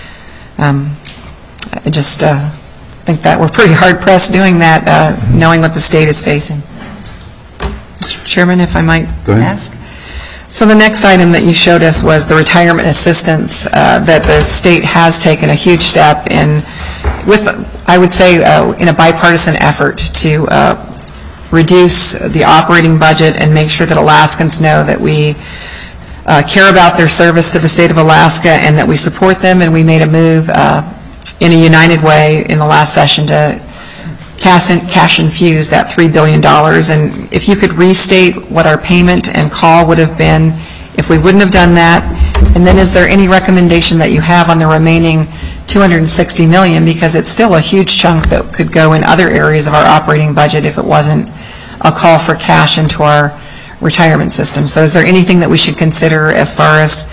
I just think that we're pretty hard-pressed doing that, knowing what the state is facing. Mr. Chairman, if I might ask? So the next item that you showed us was the retirement assistance that the state has taken a huge step in, with, I would say, in a bipartisan effort to reduce the operating budget and make sure that Alaskans know that we care about their service to the state of Alaska and that we support them. And we made a move in a united way in the last session to cash infuse that $3 billion. And if you could restate what our payment and call would have been if we wouldn't have done that, and then is there any recommendation that you have on the remaining $260 million, because it's still a huge chunk that could go in other areas of our operating budget if it wasn't a call for cash into our retirement system. So is there anything that we should consider as far as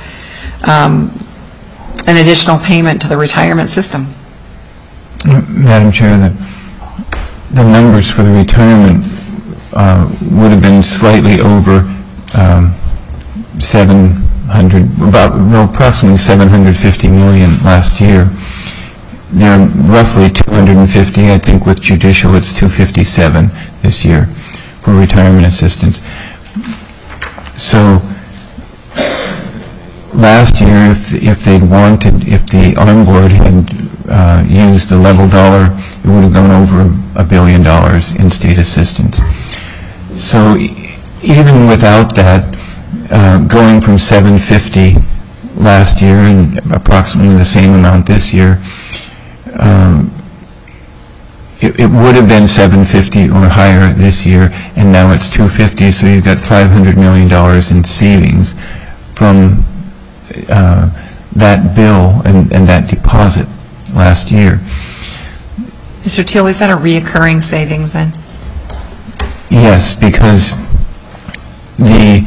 an additional payment to the retirement system? Madam Chair, the numbers for the retirement would have been slightly over 700, approximately 750 million last year. They're roughly 250, I think with judicial it's 257 this year for retirement assistance. So last year, if they'd wanted, if the ARM board had used the level dollar, it would have gone over $1 billion in state assistance. So even without that, going from 750 last year and approximately the same amount this year, it would have been 750 or higher this year, and now it's 250, so you've got $500 million in savings from that bill and that deposit last year. Mr. Teal, is that a reoccurring savings then? Yes, because the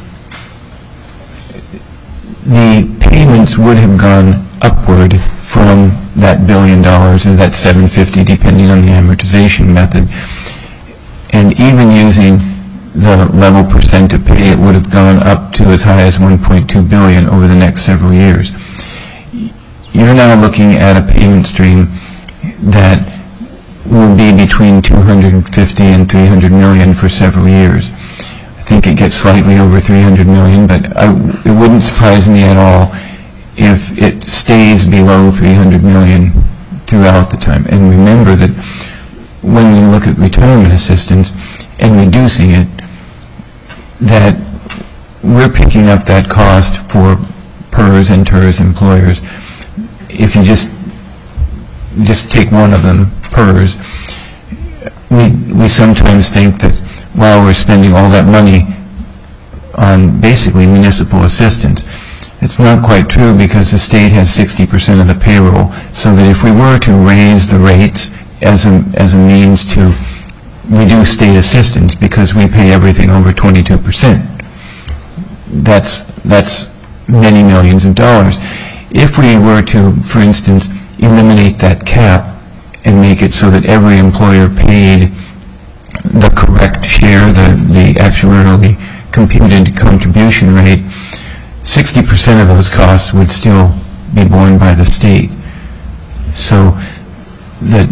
payments would have gone upward from that $1 billion or that 750, depending on the amortization method. And even using the level percent to pay, it would have gone up to as high as $1.2 billion over the next several years. You're now looking at a payment stream that will be between 250 and 300 million for several years. I think it gets slightly over 300 million, but it wouldn't surprise me at all if it stays below 300 million throughout the time. And remember that when we look at retirement assistance and reducing it, that we're picking up that cost for PERS and TERS employers. If you just take one of them, PERS, we sometimes think that while we're spending all that money on basically municipal assistance, it's not quite true, because the state has 60% of the payroll, so that if we were to raise the rates as a means to reduce state assistance, because we pay everything over 22%, that's many millions of dollars. If we were to, for instance, eliminate that cap and make it so that every employer paid the correct share, the actuarially computed contribution rate, 60% of those costs would still be borne by the state. So the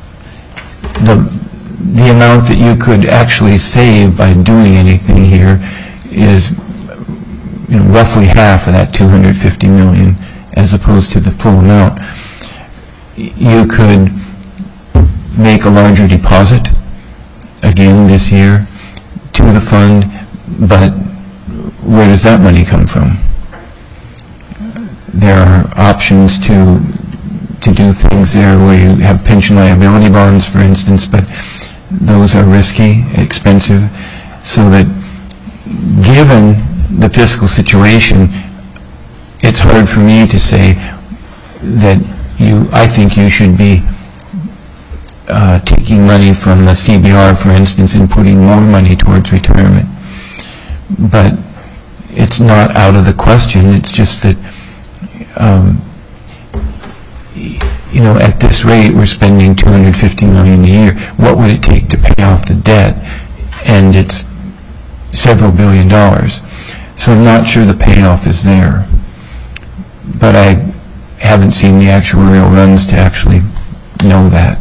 amount that you could actually save by doing anything here is roughly half of that 250 million, as opposed to the full amount. You could make a larger deposit again this year to the fund, but where does that money come from? There are options to do things there where you have pension liability bonds, for instance, but those are risky, expensive, so that given the fiscal situation, it's hard for me to say that I think you should be taking money from the CBR, for instance, and putting more money towards retirement. But it's not out of the question. It's just that, at this rate, we're spending $250 million a year. What would it take to pay off the debt? And it's several billion dollars. So I'm not sure the payoff is there. But I haven't seen the actuarial runs to actually know that.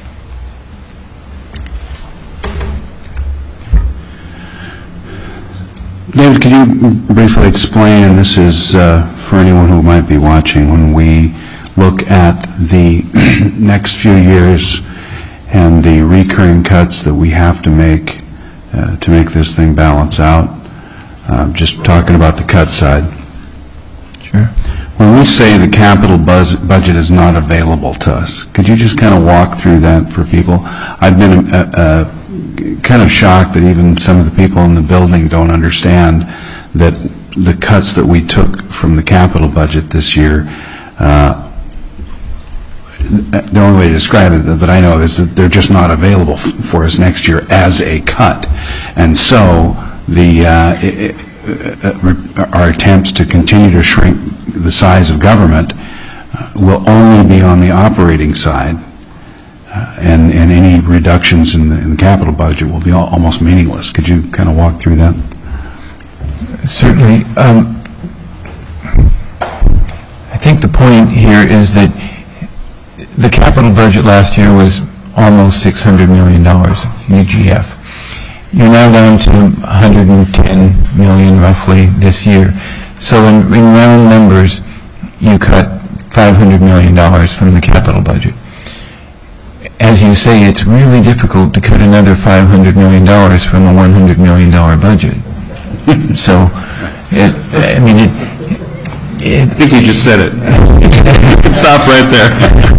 David, can you briefly explain, and this is for anyone who might be watching, when we look at the next few years and the recurring cuts that we have to make this thing balance out, just talking about the cut side. Sure. When we say the capital budget is not available to us, could you just kind of walk through that for people? I've been kind of shocked that even some of the people in the building don't understand that the cuts that we took from the capital budget this year, the only way to describe it that I know is that they're just not available for us next year as a cut. And so our attempts to continue to shrink the size of government will only be on the operating side, and any reductions in the capital budget will be almost meaningless. Could you kind of walk through that? Certainly. I think the point here is that the capital budget last year was almost $600 million UGF. You're now down to 110 million roughly this year. So in round numbers, you cut $500 million from the capital budget. As you say, it's really difficult to cut another $500 million from a $100 million budget. So, I think you just said it. Stop right there.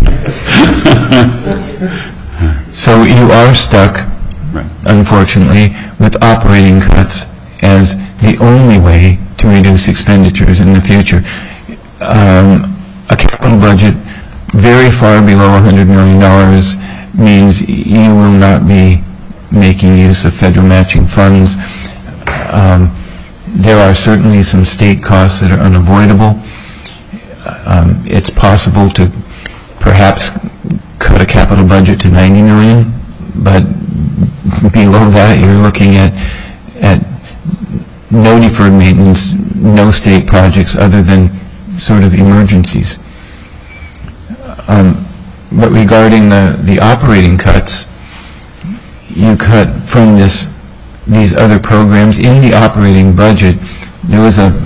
So you are stuck, unfortunately, with operating cuts as the only way to reduce expenditures in the future. A capital budget very far below $100 million means you will not be making use of federal matching funds. There are certainly some state costs that are unavoidable. It's possible to perhaps cut a capital budget to 90 million, but below that you're looking at no deferred maintenance, no state projects other than sort of emergencies. But regarding the operating cuts, you cut from these other programs in the operating budget. There was a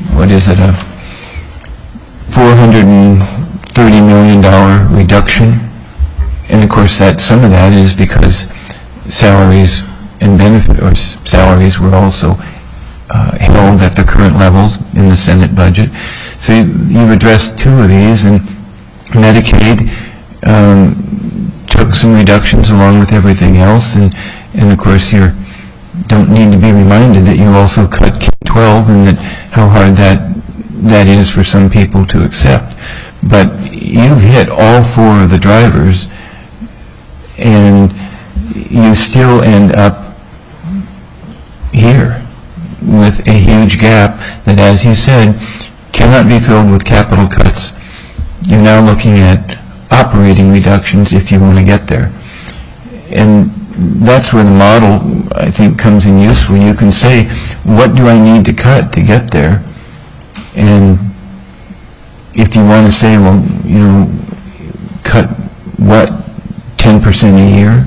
$430 million reduction, and of course some of that is because salaries and salaries were also held at the current levels in the Senate budget. So you've addressed two of these, and Medicaid took some reductions along with everything else, and of course you don't need to be reminded that you also cut K-12 and that how hard that is for some people to accept. But you've hit all four of the drivers, and you still end up here with a huge gap that, as you said, cannot be filled with capital cuts. You're now looking at operating reductions if you want to get there. And that's where the model, I think, comes in useful. You can say, what do I need to cut to get there? And if you want to say, well, cut what, 10% a year?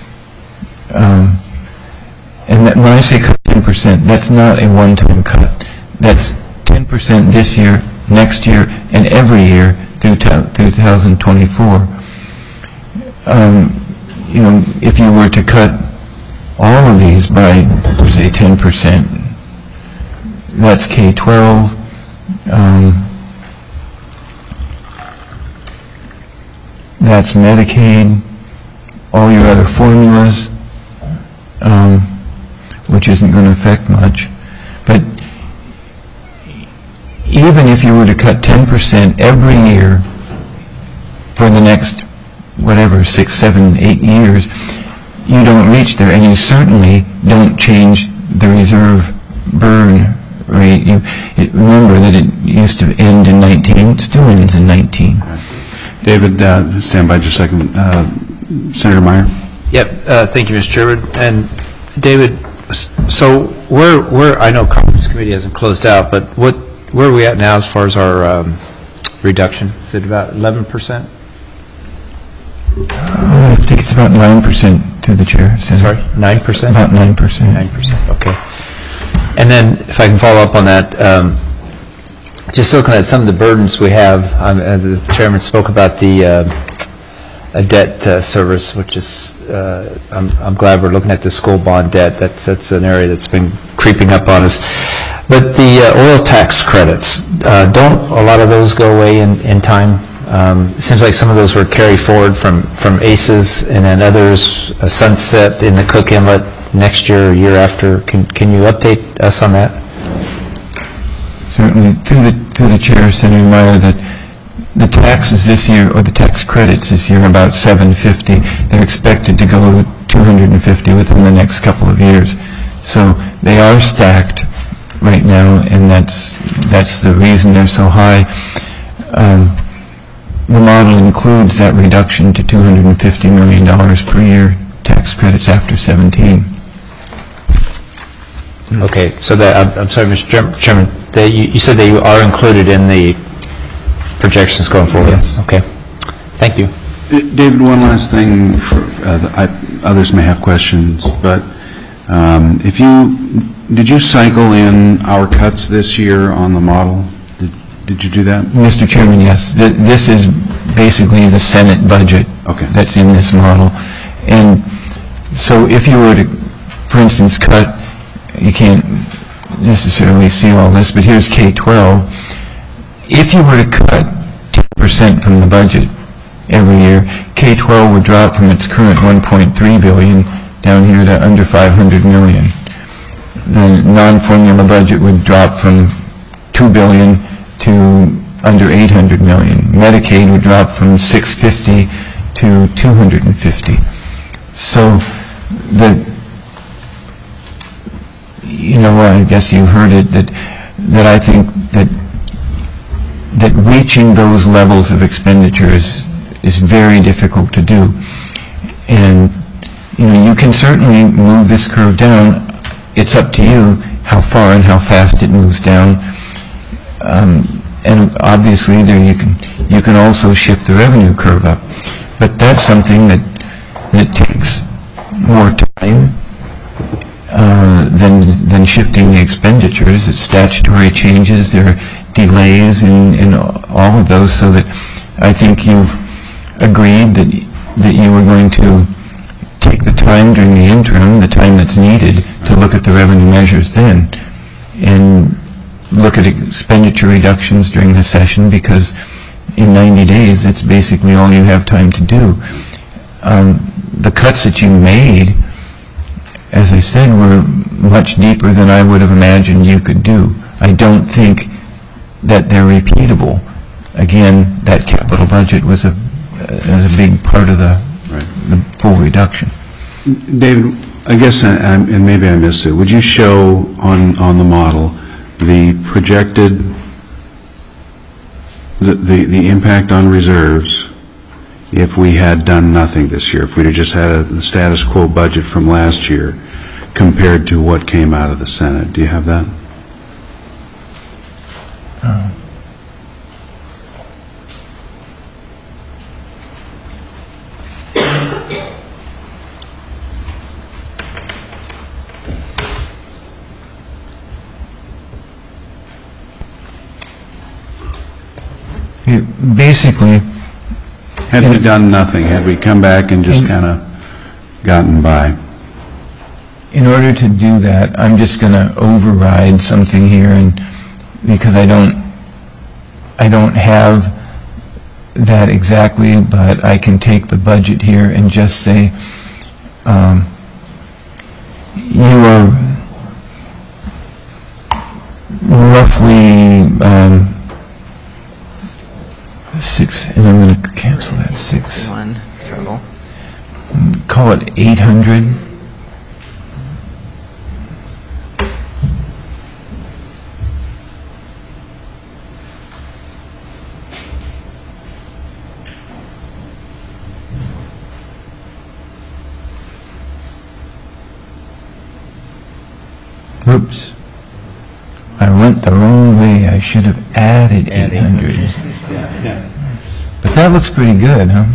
And when I say cut 10%, that's not a one-time cut. That's 10% this year, next year, and every year through 2024. If you were to cut all of these by, say, 10%, that's K-12. That's Medicaid, all your other formulas, which isn't going to affect much. But even if you were to cut 10% every year for the next, 6, 7, 8 years, you don't reach there, and you certainly don't change the reserve burn rate. Remember that it used to end in 19, it still ends in 19. David, stand by just a second. Senator Meyer? Yep, thank you, Mr. Chairman. And David, so where I know Conference Committee hasn't closed out, but where are we at now as far as our reduction? Is it about 11%? I think it's about 9% to the chair. Sorry, 9%? About 9%. 9%, okay. And then, if I can follow up on that, just looking at some of the burdens we have, the chairman spoke about the debt service, which is, I'm glad we're looking at the school bond debt. That's an area that's been creeping up on us. But the oil tax credits, don't a lot of those go away in time? It seems like some of those were carried forward from ACES, and then others sunset in the Cook Inlet next year or year after. Can you update us on that? Certainly. Through the chair, Senator Meyer, that the taxes this year, or the tax credits this year, are about $750. They're expected to go to $250 within the next couple of years. So they are stacked right now, and that's the reason they're so high. The model includes that reduction to $250 million per year tax credits after 17. Okay, so I'm sorry, Mr. Chairman, you said that you are included in the projections going forward? Yes. Okay, thank you. David, one last thing. Others may have questions, but did you cycle in our cuts this year on the model? Did you do that? Mr. Chairman, yes. This is basically the Senate budget that's in this model. And so if you were to, for instance, cut, you can't necessarily see all this, but here's K-12. If you were to cut 10% from the budget every year, K-12 would drop from its current $1.3 billion down here to under $500 million. The non-formula budget would drop from $2 billion to under $800 million. Medicaid would drop from $650 to $250. So I guess you've heard it, that I think that reaching those levels of expenditures is very difficult to do. And you can certainly move this curve down. It's up to you how far and how fast it moves down. And obviously there you can also shift the revenue curve up. But that's something that takes more time than shifting the expenditures. It's statutory changes, there are delays in all of those, so that I think you've agreed that you were going to take the time during the interim, the time that's needed, to look at the revenue measures then, and look at expenditure reductions during the session, because in 90 days, that's basically all you have time to do. The cuts that you made, as I said, were much deeper than I would have imagined you could do. I don't think that they're repeatable. Again, that capital budget was a big part of the full reduction. David, I guess, and maybe I missed it, would you show on the model the projected, the impact on reserves if we had done nothing this year, if we'd have just had a status quo budget from last year compared to what came out of the Senate? Do you have that? Basically, had we done nothing, had we come back and just kind of gotten by? in order to do that, I'm just going to override something here, and because I don't have that exactly, but I can take the budget here and just say you are roughly 6, and I'm going to cancel that 6. One total. Call it 800. Oops. I went the wrong way. I should have added 800. But that looks pretty good, huh?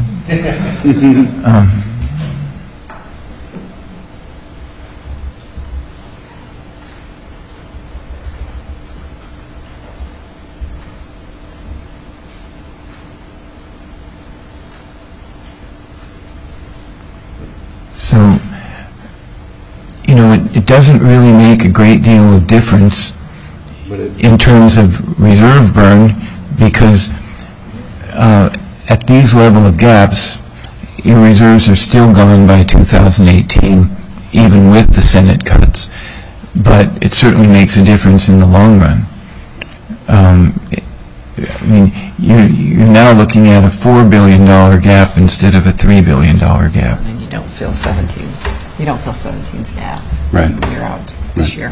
So, you know, it doesn't really make a great deal of difference in terms of reserve burn, because at these level of gaps, your reserves are still gone by 2018, even with the Senate cuts. But it certainly makes a difference in the long run. I mean, you're now looking at a $4 billion gap instead of a $3 billion gap. And you don't fill 17's gap. Right. You're out this year.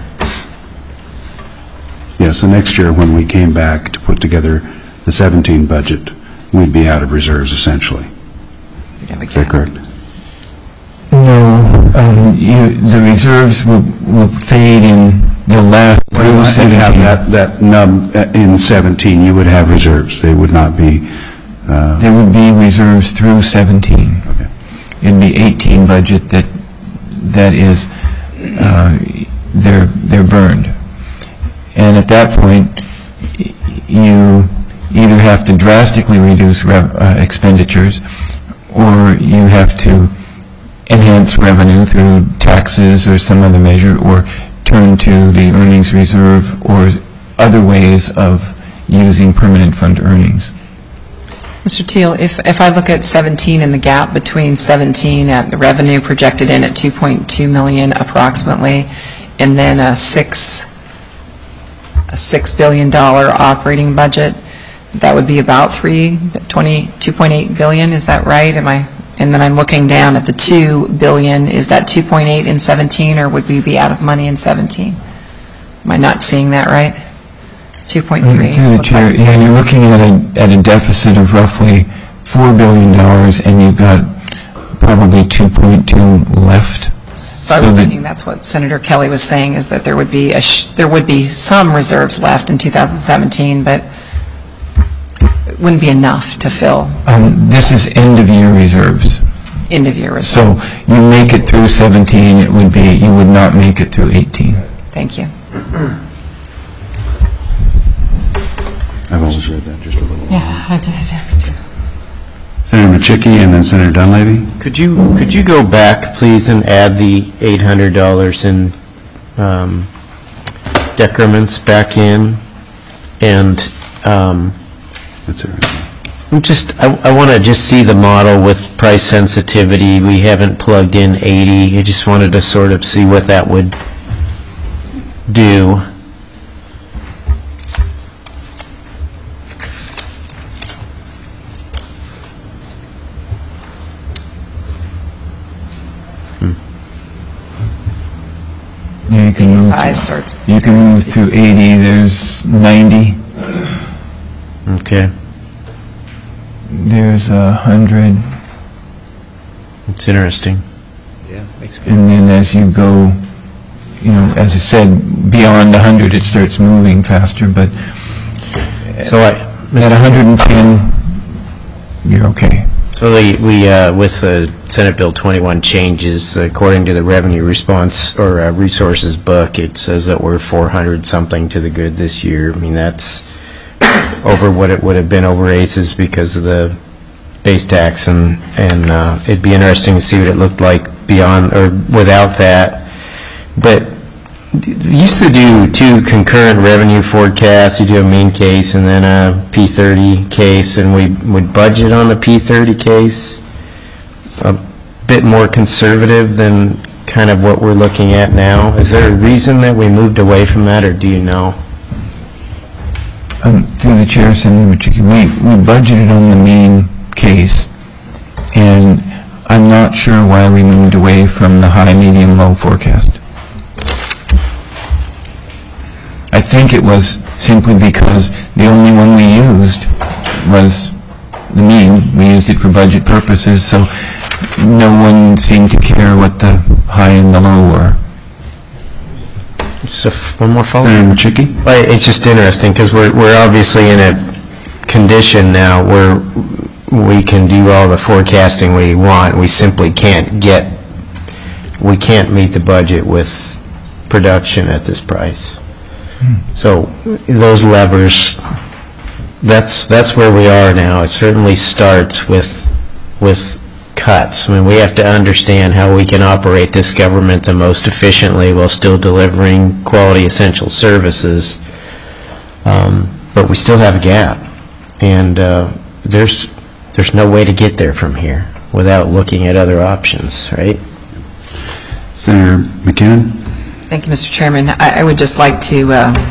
Yeah, so next year when we came back to put together the 17 budget, we'd be out of reserves essentially. You'd have a Is that gap. correct? No, the reserves will fade in the last through You'd 17. have that nub in 17, you would have reserves. They would not be... There would be reserves through 17. Okay. It'd be 18 budget that is, they're burned. And at that point, you either have to drastically reduce expenditures, or you have to enhance revenue through taxes or some other measure, or turn to the earnings reserve or other ways of using permanent fund earnings. Mr. Teal, if I look at 17 and the gap between 17 at revenue projected in at 2.2 million approximately, and then a $6 billion operating budget, that would be about 2.8 billion, is that right? And then I'm looking down at the 2 billion, is that 2.8 in 17, or would we be out of money in 17? Am I not seeing that right? 2.3. Through the chair, yeah, you're looking at a deficit of roughly $4 billion, and you've got probably 2.2 left. So I was thinking that's what Senator Kelly was saying, is that there would be some reserves left in 2017, but wouldn't be enough to fill This is end-of-year reserves. end-of-year reserves. So you make it through 17, you would not make it through 18. Thank you. I've always read that just a little. Yeah, I did. Senator Maczicki and then Senator Dunleavy. Could you go back, please, and add the $800 in decrements back in? And That's all right. I want to just see the model with price sensitivity. We haven't plugged in 80. I just wanted to sort of see what that would do. Yeah, you can move. 5 starts. You can move through 80. There's 90. Okay. There's 100. It's interesting. And then as you go, as I said, beyond 100, it starts moving faster. But So at 110, you're okay. So with the Senate Bill 21 changes, according to the Revenue Response or Resources book, it says that we're 400 something to the good this year. I mean, that's over what it would have been over ACES because of the base tax, and it'd be interesting to see what it looked like beyond or without that. But we used to do 2 concurrent revenue forecasts. You do a mean case and then a P30 case, and we would budget on the P30 case a bit more conservative than kind of what we're looking at now. Is there a reason that we moved away from that, or do you know? Through the chair, Senator Maczicki, we budgeted on the mean case, and I'm not sure why we moved away from the high, medium, low forecast. I think it was simply because the only one we used was the mean. We used it for budget purposes, so no one seemed to care what the high and the low were. So one more follow-up. Senator Maczicki. It's just interesting because we're obviously in a condition now where we can do all the forecasting we want. We simply can't meet the budget with production at this price. So those levers, that's where we are now. It certainly starts with cuts. I mean, we have to understand how we can operate this government the most efficiently while still delivering quality essential services. But we still have a gap, and there's no way to get there from here without looking at other options, right? Senator McKinnon. Thank you, Mr. Chairman. I would just like to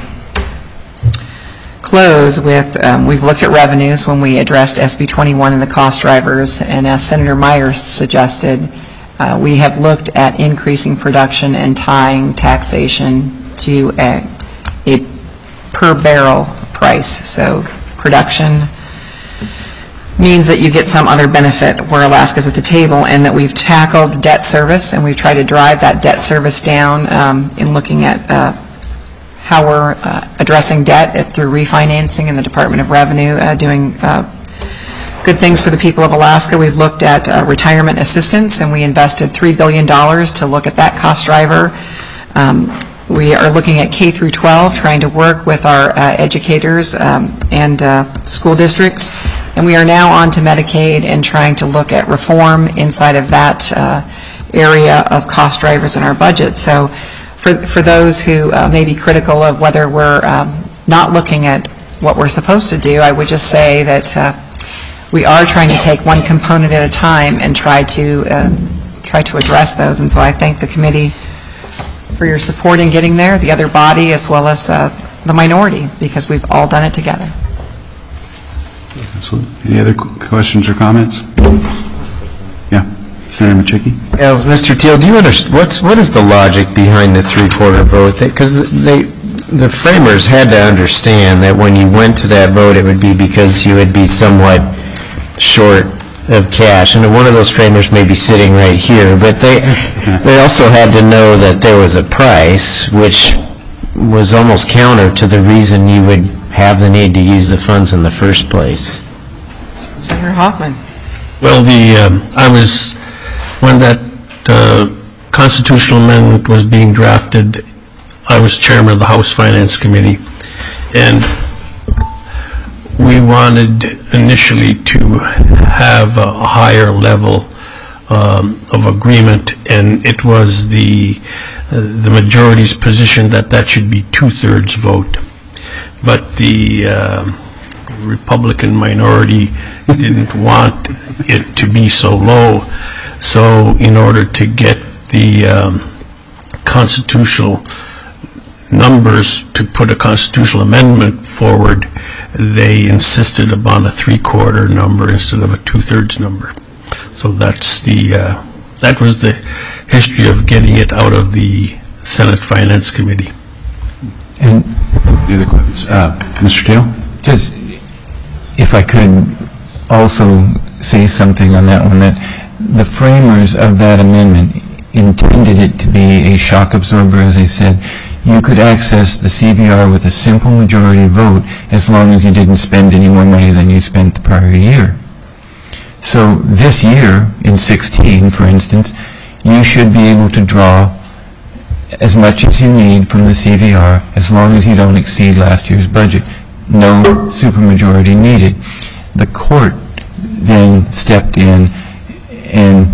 close with, we've looked at revenues when we addressed SB 21 and the cost drivers, and as Senator Myers suggested, we have looked at increasing production and tying taxation to a per barrel price. So production means that you get some other benefit where Alaska's at the table, and that we've tackled debt service, and we've tried to drive that debt service down in looking at how we're addressing debt through refinancing in the Department of Revenue, doing good things for the people of Alaska. We've looked at retirement assistance, and we invested $3 billion to look at that cost driver. We are looking at K through 12, trying to work with our educators and school districts. And we are now on to Medicaid and trying to look at reform inside of that area of cost drivers in our budget. So for those who may be critical of whether we're not looking at what we're supposed to do, I would just say that we are trying to take one component at a time and try to address those. And so I thank the committee for your support in getting there, the other body as well as the minority, because we've all done it together. Absolutely. Any other questions or comments? Yeah. Senator Maczicki. Mr. Teal, do you understand what is the logic behind the three-quarter vote? Because the framers had to understand that when you went to that vote, it would be because you would be somewhat short of cash. And one of those framers may be sitting right here, but they also had to know that there was a price, which was almost counter to the reason you would have the need to use the funds in the first place? Senator Hoffman. Well, when that constitutional amendment was being drafted, I was chairman of the House Finance Committee, and we wanted initially to have a higher level of agreement, and it was the majority's position that should be 2/3 vote. But the Republican minority didn't want it to be so low, so in order to get the constitutional numbers to put a constitutional amendment forward, they insisted upon a 3/4 number instead of a 2/3 number. So that was the history of getting it out of the Senate Finance Committee. And Mr. Teal? just, if I could also say something on that one, that the framers of that amendment intended it to be a shock absorber, as I said. You could access the CBR with a simple majority vote as long as you didn't spend any more money than you spent the prior year. So this year, in 16, for instance, you should be able to draw as much as you need from the CBR as long as you don't exceed last year's budget. No supermajority needed. The court then stepped in and,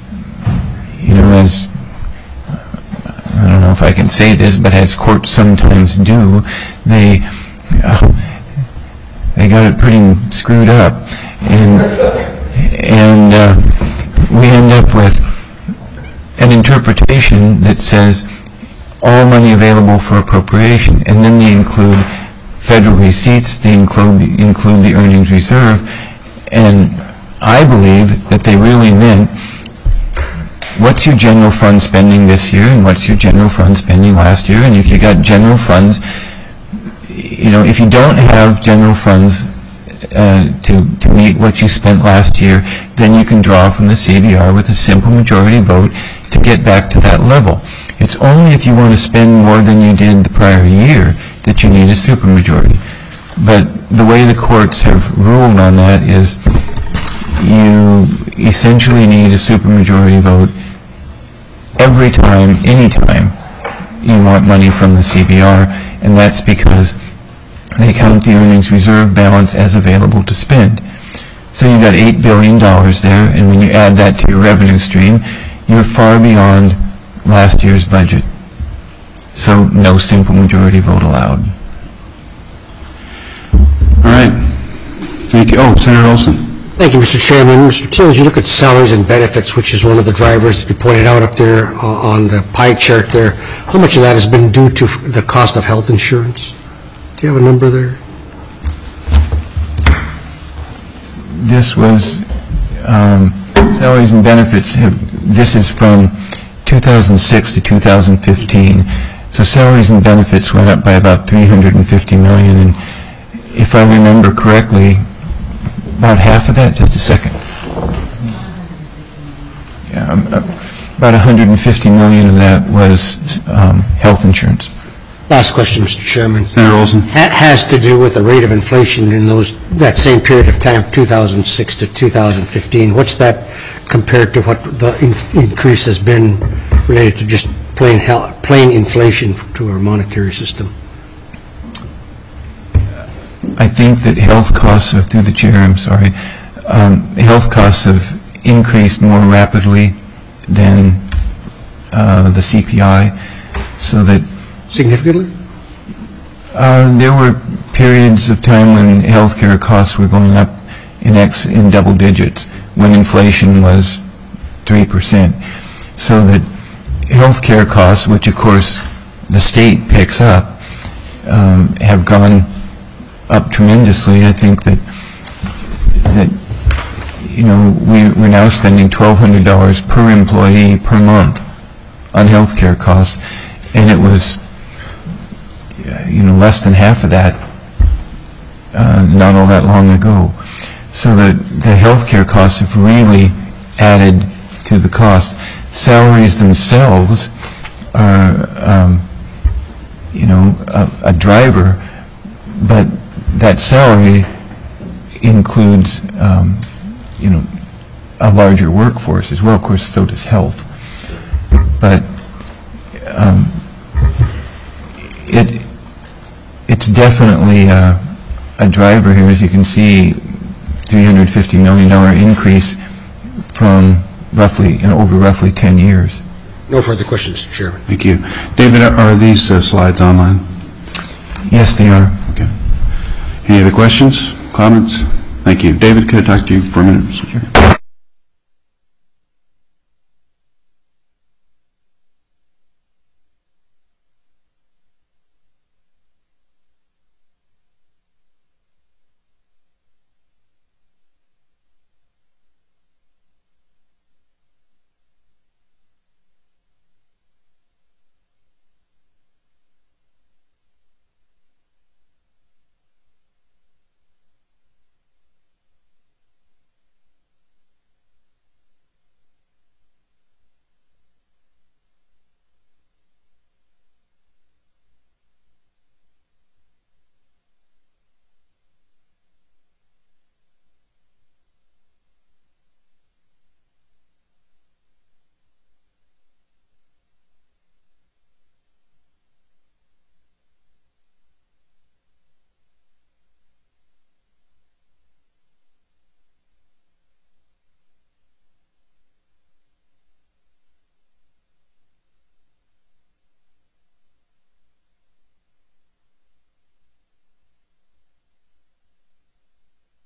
as I don't know if I can say this, but as courts sometimes do, they got it pretty screwed up, and we end up with an interpretation that says all money available for appropriation, and then they include federal receipts, they include the earnings reserve, and I believe that they really meant what's your general fund spending this year and what's your general fund spending last year, and if you got general funds, if you don't have general funds to meet what you spent last year, then you can draw from the CBR with a simple majority vote to get back to that level. It's only if you want to spend more than you did the prior year that you need a supermajority. But the way the courts have ruled on that is you essentially need a supermajority vote every time, anytime you want money from the CBR, and that's because they count the earnings reserve balance as available to spend. So you've got $8 billion there, and when you add that to your revenue stream, you're far beyond last year's budget. So no simple majority vote allowed. All right. Thank you. Oh, Senator Olson. Thank you, Mr. Chairman. Mr. Teal, as you look at salaries and benefits, which is one of the drivers that you pointed out up there on the pie chart there, how much of that has been due to the cost of health insurance? Do you have a number there? This was salaries and benefits. This is from 2006 to 2015. So salaries and benefits went up by about $350 million, and if I remember correctly, about half of that, just a second. Yeah, about $150 million of that was health insurance. Last question, Mr. Chairman. Senator Olson. Has to do with the rate of inflation in that same period of time, 2006 to 2015. What's that compared to what the increase has been related to just plain inflation to our monetary system? I think that health costs, through the chair, I'm sorry, health costs have increased more rapidly than the CPI, so that... Significantly? There were periods of time when healthcare costs were going up in double digits, when inflation was 3%. So that healthcare costs, which of course the state picks up, have gone up tremendously. I think that we're now spending $1,200 per employee per month on healthcare costs, and it was less than half of that not all that long ago. So the healthcare costs have really added to the cost. Salaries themselves are a driver, but that salary includes, a larger workforce as well. Of course, so does health. But it's definitely a driver here. As you can see, $350 million increase from over roughly 10 years. No further questions, Mr. Chairman. Thank you. David, are these slides online? Yes, they are. Okay. Any other questions, comments? Thank you. David, could I talk to you for a minute, Mr. Chair?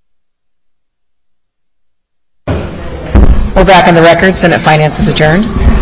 We're back on the record. Senate Finance is adjourned.